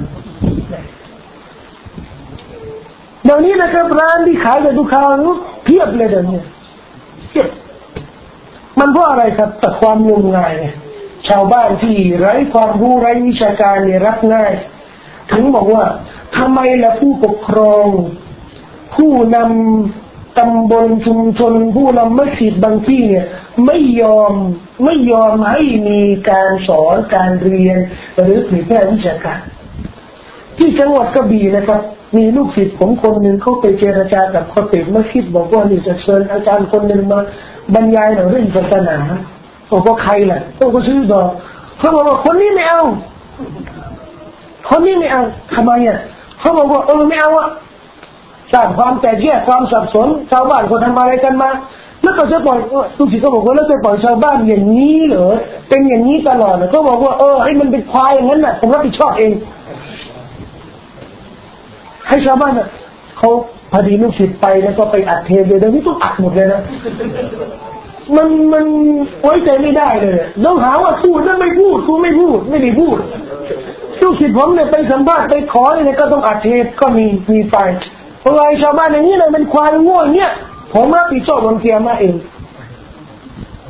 เดี๋ยวนี้นะครับร้านที่ขายตุคามเพียบเลยเดี๋ยวนี้เพียบมันเพราะอะไรครับแต่ความงมงายเนี่ยชาวบ้านที่ไร้ความรู้ไร้วิชาการเนี่ยรับง่ายถึงบอกว่าทำไมล่ะผู้ปกครองผู้นำตำบลชุมชนผู้นำมัสยิดบางที่เนี่ยไม่ยอมไม่ยอมให้มีการสอนการเรียนหรือเผยแพร่วิชาการที่จังหวัดกระบี่นะครับมีลูกศิษย์ผมคนหนึ่งเขาไปเจรจากับคอติบมัสยิดบอกว่านี่จะเชิญอาจารย์คนหนึ่งมาบรรยายเรื่องศาสนาบอกว่าใครล่ะเขาก็ชื่อบอกเขาบอกว่าคนนี้ไม่เอาคนนี้ไม่เอาทำไมอ่ะเขาบอกว่าเออไม่เอาอ่ะสร้างความแตกแยกความสับสนชาวบ้านเขาทำอะไรกันมาแล้วก็จะปล่อยลูกศิษย์เขาบอกว่าแล้วจะปล่อยชาวบ้านอย่างนี้เหรอเป็นอย่างนี้ตลอดเขาบอกว่าเออให้มันเป็นควายอย่างนั้นน่ะผมรับผิดชอบเองให้ชาวบ้านน่ะเขาพอดีลูกศิษย์ไปแล้วก็ไปอัดเทปเลยเดี๋ยวนี้ต้องอัดหมดเลยนะมันมันไว้ใจไม่ได้เลยต้องหาว่าพูดแล้วไม่พูดพูดไม่พูดไม่ได้พูดลูกศิษย์ผมเนี่ยไปสัมภาษณ์ไปขอเนี่ยก็ต้องอัดเทปก็มีมีไปเพราะไอ้ชาวบ้านอย่างนี้เลยมันควายง่วงเนี่ยผมรับผิดชอบวันเกียร์มาเอง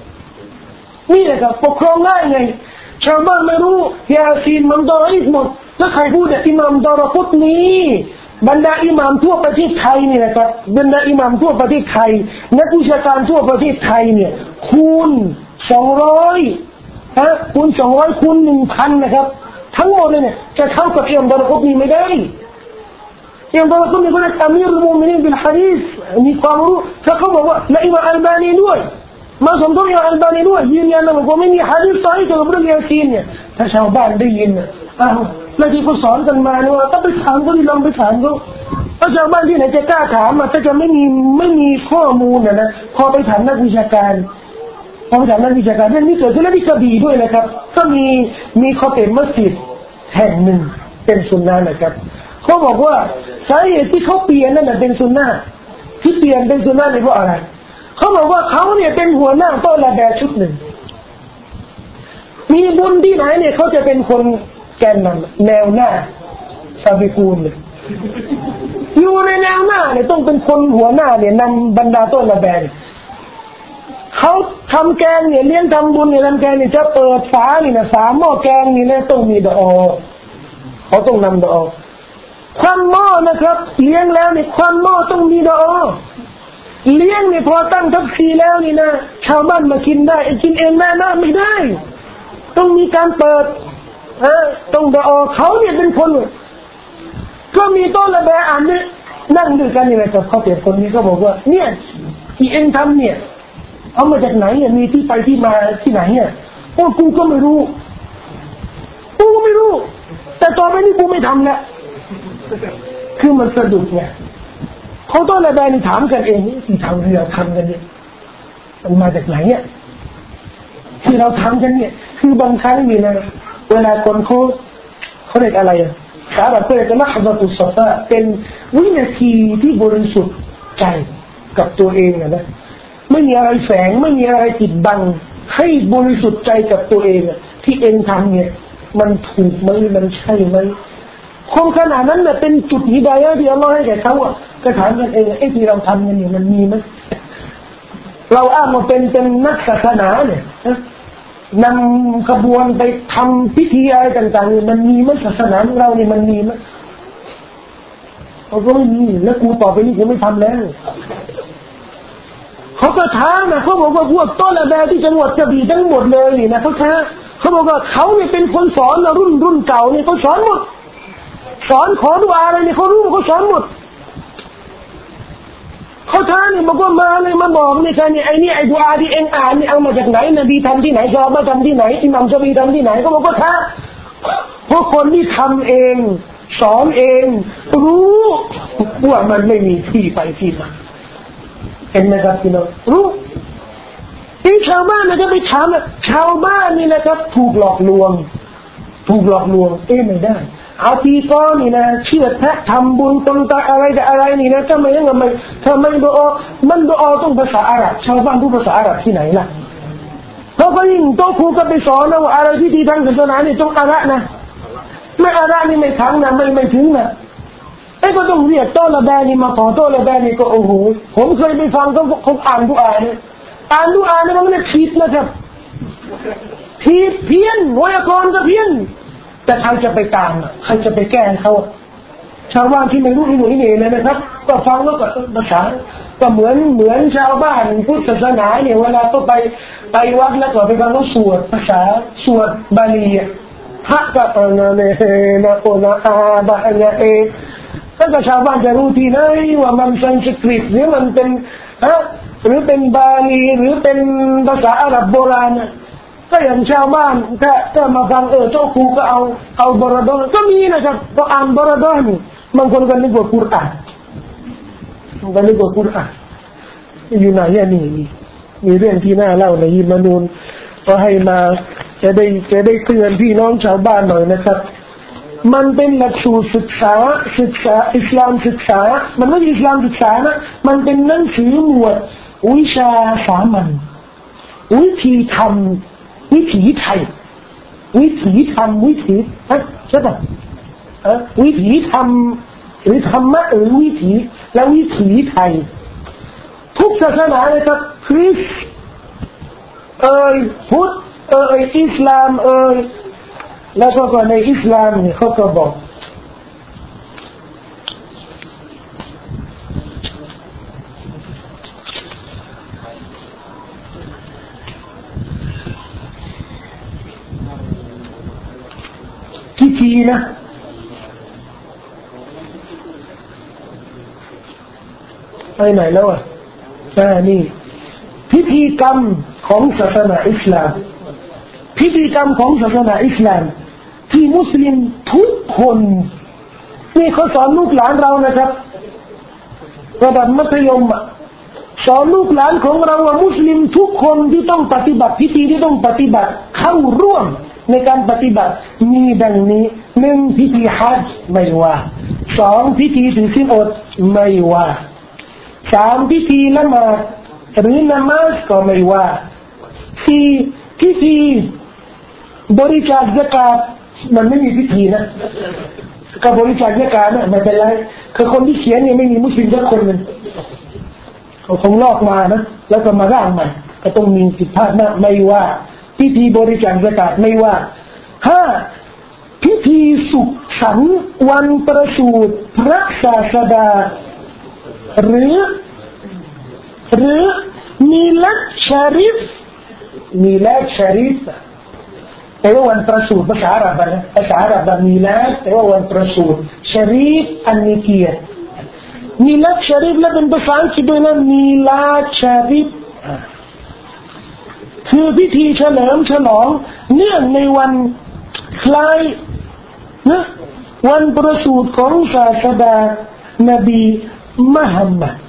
นี่แหละครับปกครองง่ายไงชาวบ้านไม่รู้ยาซีนมันดออีกหมดแล้วใครพูดเนี่ยอิหม่ามดารกุตนีบรรดาอิหม่ามทั่วประเทศไทยเนี่ยนะครับบรรดาอิหม่ามทั่วประเทศไทยนักวิชาการทั่วประเทศไทยเนี่ยคูณสองร้อยฮะคูณสองร้อยคูณหนึ่งพันนะครับทั้งหมดเลยเนี่ยจะเท่ากับอิหม่ามดารกุตนีไม่ได้อิหม่ามดารกุตนีก็เป็นอามีรุลมุมินีนบิลหะดีษมีความรู้ถ้าเขาบอกว่าและอิหม่ามอัลบานีด้วยมาสมทบอิหม่ามอัลบานีด้วยยืนยันนะว่าไม่มีหะดีษซอฮีห์เกี่ยวกับเรื่องยาซีนเนี่ยถ้าชาวบ้านได้ยินเนี่ยอ้าวแล้วที่เขาสอนกันมาเนี่ยว่าต้องไปถามเขาดิลองไปถามเขาถ้าชาวบ้านที่ไหนจะกล้าถามมันจะไม่มีไม่มีข้อมูลนะนะพอไปถามนักวิชาการพอไปถามนักวิชาการเรื่องนี้เกิดขึ้นแล้วที่กระบี่ด้วยนะครับก็มีมีคอเต็มมัสยิดแห่งหนึ่งเป็นซุนนะห์นะครับเขาบอกว่าสาเหตุที่เขาเปลี่ยนนั่นแหละเป็นซุนนะห์ที่เปลี่ยนเป็นซุนนะห์นี่เพราะอะไรเขาบอกว่าเขาเนี่ยเป็นหัวหน้าโต๊ะละแบชุดหนึ่งมีบุญที่ไหนเนี่ยเขาจะเป็นคนแกนนำแนวหน้าซาบิกูลเลยอยู่ในแนวหน้าเนี่ยต้องเป็นคนหัวหน้าเนี่ยนำบรรดาโต๊ะละแบเขาทำแกงเนี่ยเลี้ยงทำบุญเนี่ยทำแกงเนี่ยจะเปิดฝานี่นะฝาหม้อแกงนี่นะต้องมีดอกเขาต้องนำดอกควันหม้อนะครับเลี้ยงแล้วเนี่ยควันหม้อต้องมีดอกเลี้ยงเนี่ยพอตั้งทัพทีแล้วนี่นะชาวบ้านมากินได้กินเองแม่น่าไม่ได้ต้องมีการเปิดเออต้องดอกเขาเนี่ยเป็นคนก็มีโต๊ะละแบอ่านเนี่ยนั่งด้วยกันนี่แหละกับเขาเปรียบคนนี้ก็บอกว่าเนี่ยที่เองทำเนี่ยเอามาจากไหนเนี่ยมีที่ไปที่มาที่ไหนเนี่ยโอ้กูก็ไม่รู้กูก็ไม่รู้แต่ต่อไปนี้กูไม่ทำแล้วคือมันสะดุดไงเขาโต๊ะละแบนี่ถามกันเองนี่ที่ทางเรือทำกันเนี่ยมันมาจากไหนเนี่ยที่เราทำกันเนี่ยคือบางครั้งนี่นะเวลาคนเขาเขาเรียกอะไรอ่ะสาระเพื่อจะละหัดตุสตะเป็นวินาทีที่บริสุทธิ์ใจกับตัวเองนะนะไม่มีอะไรแฝงไม่มีอะไรปิดบังให้บริสุทธิ์ใจกับตัวเองที่เองทำเนี่ยมันถูกไหมมันใช่ไหมคงขนาดนั้นน่ะเป็นจุดฮิดายะห์ที่อัลเลาะห์ให้แก่เขาอ่ะก็ถามกันเองไอ้ที่เราทำกันเนี่ยมันมีไหมเราอ้างว่าเป็นเป็นนักศาสนาเนี่ยนำขบวนไปทำพิธีอะไรต่างๆมันมีไหมศาสนาของเราเนี่ยมันมีไหมเขาก็ไม่มีแล้วกูต่อไปนี้กูไม่ทำแล้วเขาก็ท้านะเขาบอกว่าพวกโต๊ะละแบที่จังหวัดกระบี่ทั้งหมดเลยนี่นะเขาท้าเขาบอกว่าเขาเนี่ยเป็นคนสอนนะรุ่นรุ่นเก่าเนี่ยเขาสอนหมดสอนขอดุอาอะไรเนี่ยเขารู้เขาสอนหมดเขาท้าเนี่ยบอกว่ามาเลยมาบอกเนี่ยค่ะเนี่ยไอ้นี่ไอ้ดุอาที่เองอ่านเนี่ยเอามาจากไหนนบีทำที่ไหนซอฮาบะห์ทำที่ไหนอิหม่ามชะฟีทำที่ไหนเขาบอกว่าท้าเพราะคนที่ทำเองสอนเองรู้ว่ามันไม่มีที่ไปที่มาเห็นไหมครับพี่น้องรู้ที่ชาวบ้านนะจะไปถามนะชาวบ้านนี่นะครับถูกหลอกลวงถูกหลอกลวงเอ๊ะไม่ได้อาตีก้อนนี่นะเชื่อแท้ทำบุญตรงตาอะไรแต่อะไรนี่นะทำไมยังไงทำไมดูอมันดูอต้องภาษาอาหรับชาวบ้านพูดภาษาอาหรับที่ไหนล่ะเขาก็ยิ่งโตครูก็ไปสอนนะว่าอะไรที่ดีทางศาสนานี่ต้องอาระนะไม่อาระนี่ไม่ทั้งนะไม่ไม่ถึงนะไอ้ก็ต้องเรียกโต๊ะละแบนี่มาขอโต๊ะละแบนี่ก็โอ้โหผมเคยไปฟังเขาเขาอ่านดุอาเนี่ยอ่านดุอาเนี่ยมันเรียกผิดนะครับผิดเพี้ยนไวยากรณ์ก็เพี้ยนแต่ใครจะไปตามใครจะไปแก้เขาชาวบ้านที่ไม่รู้ที่หนุ่ยเหนื่อยเลยนะครับก็ฟังแล้วก็ภาษาก็เหมือนเหมือนชาวบ้านพุทธศาสนาเนี่ยเวลาก็ไปไปวัดแล้วก็ไปฟังเขาสวดภาษาสวดบาลีพระก็เออเนี่ยนะโอนะอาบะเนี่ยเอถ้าชาวบ้านจะรู้ทีไหนว่ามันสันสกฤตหรือมันเป็นฮะหรือเป็นบาลีหรือเป็นภาษาอาหรับโบราณก็อย่างชาวบ้านถ้าถ้ามาฟังเออเจ้าครูก็เอาเอาบรอดอนก็มีนะครับก็อ่านบรอดอนบางคนก็นึกว่ากุรอานบางคนนึกว่ากุรอานอยู่ไหนเนี่ยนี่มีเรื่องที่น่าเล่าในยิมานูนก็ให้มาจะได้จะได้เตือนพี่น้องชาวบ้านหน่อยนะครับมันเป็นหลักสูตรศึกษาศึกษาอิสลามศึกษามันไม่ใช่อิสลามศึกษานะมันเป็นหนังสือหมวดวิชาสามัญวิธีทำวิถีไทยวิถีทำวิถีฮะใช่ป่ะเออวิถีทำหรือธรรมะหรือวิถีและวิถีไทยทุกศาสนาเลยครับคริสต์เอ่ยพุทธเอ่ยอิสลามเอ่ยแล้วก็ในอิสลามนี่เขาก็บอกพิธีนะไปไหนแล้วอ่ะนี่พิธีกรรมของศาสนาอิสลามพิธีกรรมของศาสนาอิสลามที่มุสลิมทุกคนนี่เขาสอนลูกหลานเรานะครับระดับมัธยมสอนลูกหลานของเราว่ามุสลิมทุกคนที่ต้องปฏิบัติพิธีที่ต้องปฏิบัติเข้าร่วมในการปฏิบัติมีดังนี้หนึ่งพิธีฮัจญ์ไม่ว่าสองพิธีถือศีลอดไม่ว่าสามพิธีละหมาดหรือนามัสก็ไม่ว่าสี่พิธีบริจาคซะกาตมันไม่มีพิธีนะก็บริจาคซะกาตนะไม่เป็นไรคือคนที่เขียนเนี่ยไม่มีมุสลิมสักคนนึงเขาคงลอกมานะแล้วก็มาร่างใหม่ก็ต้องมีผิดพลาดนะไม่ว่าพิธีบริจาคซะกาตไม่ว่าห้าพิธีสุขสันต์วันประสูติพระศาสดาหรือหรือมีลัดชาริฟมีลัดชาริฟแต่ว่าวันประสูติภาษาอาหรับนะภาษาอาหรับมีลัดแต่ว่าวันประสูติชาริฟอันนี้เกียรติมีลัดชาริฟและเป็นภาษาอังกฤษด้วยนะมีลัดชาริฟคือพิธีเฉลิมฉลองเนื่องในวันคล้ายนะวันประสูติของศาสดานบีมุฮัมมัด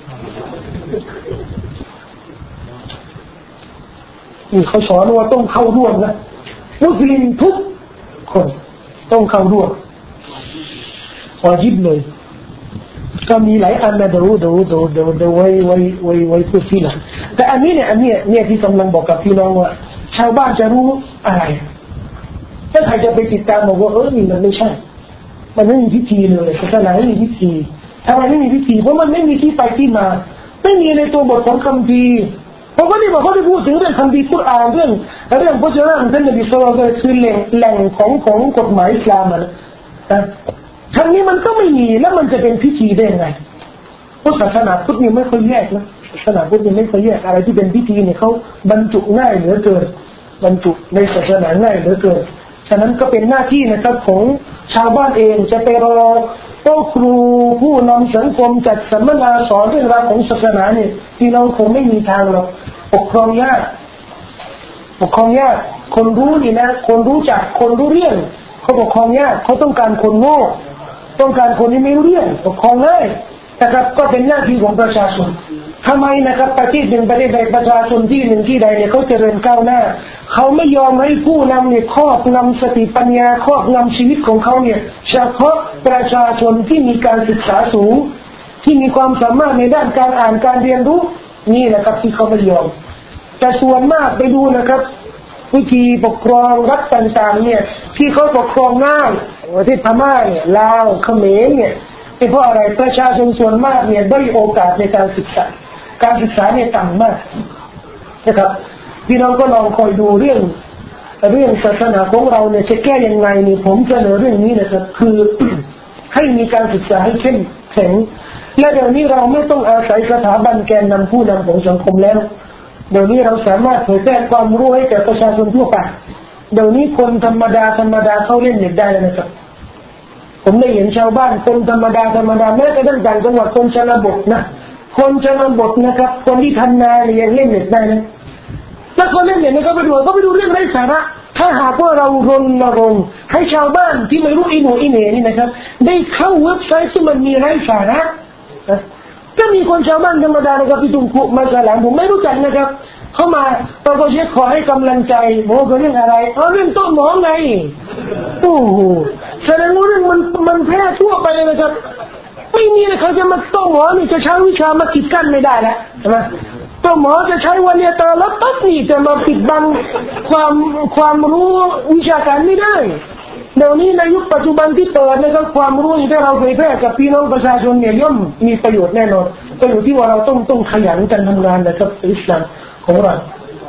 นี่เขาสอนว่าต้องเข้าร่วมนะมุสลิมทุกคนต้องเข้าร่วมวาญิบเลยก็มีหลายอันนะดูดูดูดูดูไว้ไว้ไว้ไว้พูดที่หลังแต่อันนี้เนี่ยอันนี้เนี่ยที่กำลังบอกกับพี่น้องว่าชาวบ้านจะรู้อะไรถ้าใครจะไปติดตามบอกว่าเออนี่มันไม่ใช่มันไม่มีพิธีเลยศาสนาไม่มีพิธีทำไมไม่มีพิธีเพราะมันไม่มีที่ไปที่มาไม่มีในตัวบทของคัมภีร์เพราะว่านี่บอกเขาได้พูดถึงเรื่องคัมภีร์กุรอานเรื่องเรื่องพระเจ้าของท่านนบีศ็อลลัลลอฮุอะลัยฮิวะซัลลัมคือแหล่งแหล่งของของกฎหมายอิสลามนะทั้งนี้มันก็ไม่มีแล้วมันจะเป็นพิธีได้ยังไงเพราะศาสนาพุทธนี่ไม่ค่อยแยกนะศาสนาพุทธนี่ไม่ค่อยแยกอะไรที่เป็นพิธีเนี่ยเขาบรรจุง่ายเหลือเกินบรรจุในศาสนาง่ายเหลือเกินฉะนั้นก็เป็นหน้าที่นะครับของชาวบ้านเองจะไปรอโต๊ะครูผู้นำสังคมจัดสัมมนาสอนเรื่องราวของศาสนาเนี่ยที่เราคงไม่มีทางหรอกปกครองยากปกครองยากคนรู้นี่นะคนรู้จักคนรู้เรื่องเขาปกครองยากเขาต้องการคนโง่ต้องการคนที่ไม่รู้เรื่องปกครองง่ายนะครับก็เป็นหน้าที่ของประชาชนทำไมนะครับประเทศหนึ่งประเทศใดประชาชนที่หนึ่งที่ใดเนี่ยเขาเจริญก้าวหน้าเขาไม่ยอมให้ผู้นำเนี่ยครอบงำสติปัญญาครอบงำชีวิตของเขาเนี่ยเฉพาะประชาชนที่มีการศึกษาสูงที่มีความสามารถในด้านการอ่านการเรียนรู้นี่แหละครับที่เขาไม่ยอมแต่ส่วนมากไปดูนะครับวิธีปกครองรัฐต่างๆเนี่ยที่เขาปกครองง่ายประเทศพม่าเนี่ยลาวเขมรเนี่ยเป็นเพราะอะไรประชาชนส่วนมากเนี่ยได้โอกาสในการศึกษาการศึกษาเนี่ยต่ำมากนะครับพี่น้องก็ลองคอยดูเรื่องเรื่องศาสนาของเราเนี่ยจะแก้ยังไงนี่ผมเสนอเรื่องนี้นะครับคือ ให้มีการศึกษาให้เข้มแข็งและเดี๋ยวนี้เราไม่ต้องอาศัยสถาบันแกนนำผู้นำของสังคมแล้วเดี๋ยวนี้เราสามารถเผยแพร่ความรู้ให้แก่ประชาชนทั่วไปเดี๋ยวนี้คนธรรมดาธรรมดาเข้าเล่นเน็ตได้เลยนะครับผมได้เห็นชาวบ้านคนธรรมดาธรรมดาแม้กระทั่งต่างจังหวัดคนชนบทนะคนชนบทนะครับคนที่ทำนาเนี่ยยังเล่นเน็ตได้นะถ้าเขาเล่นเน็ตเนี่ยเขาไปดูเขาไปดูเรื่องไร้สาระถ้าหากว่าเรารณรงค์ให้ชาวบ้านที่ไม่รู้อีโหนอีเหน่นี่นะครับได้เข้าเว็บไซต์ที่มันมีไร้สาระก็มีคนชาวบ้านธรรมดานะครับที่ตุ่มคุมาสลามผมไม่รู้จักนะครับเข้ามาตอนก็เช็คขอให้กำลังใจบอกว่าเรื่องอะไรอ๋อเรื่องต้นหมอไงโอ้โหแสดงว่าเรื่องมันมันแพร่ทั่วไปเลยนะครับไม่มีนะเขาจะมาต้นหมอนี่จะใช้วิชามากีดกั้นไม่ได้แล้วใช่ไหมต้นหมอจะใช้วันเนียตาแล้วปั๊บนี่จะมาปิดบังความความรู้วิชาการไม่ได้เดี๋ยวนี้ในยุคปัจจุบันที่เปิดนะครับความรู้ที่เราเผยแพร่กับพี่น้องประชาชนเนี่ยย่อมมีประโยชน์แน่นอนก็อยู่ที่ว่าเราต้องต้องขยันกันทำงานนะครับอิสลามของเรา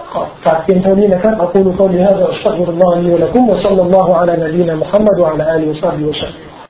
ฝากเพียงเท่านี้นะครับأقول قولي هذا وأستغفر الله لي ولكم وصلى الله على نبينا محمد وعلى آله وصحبه وسلم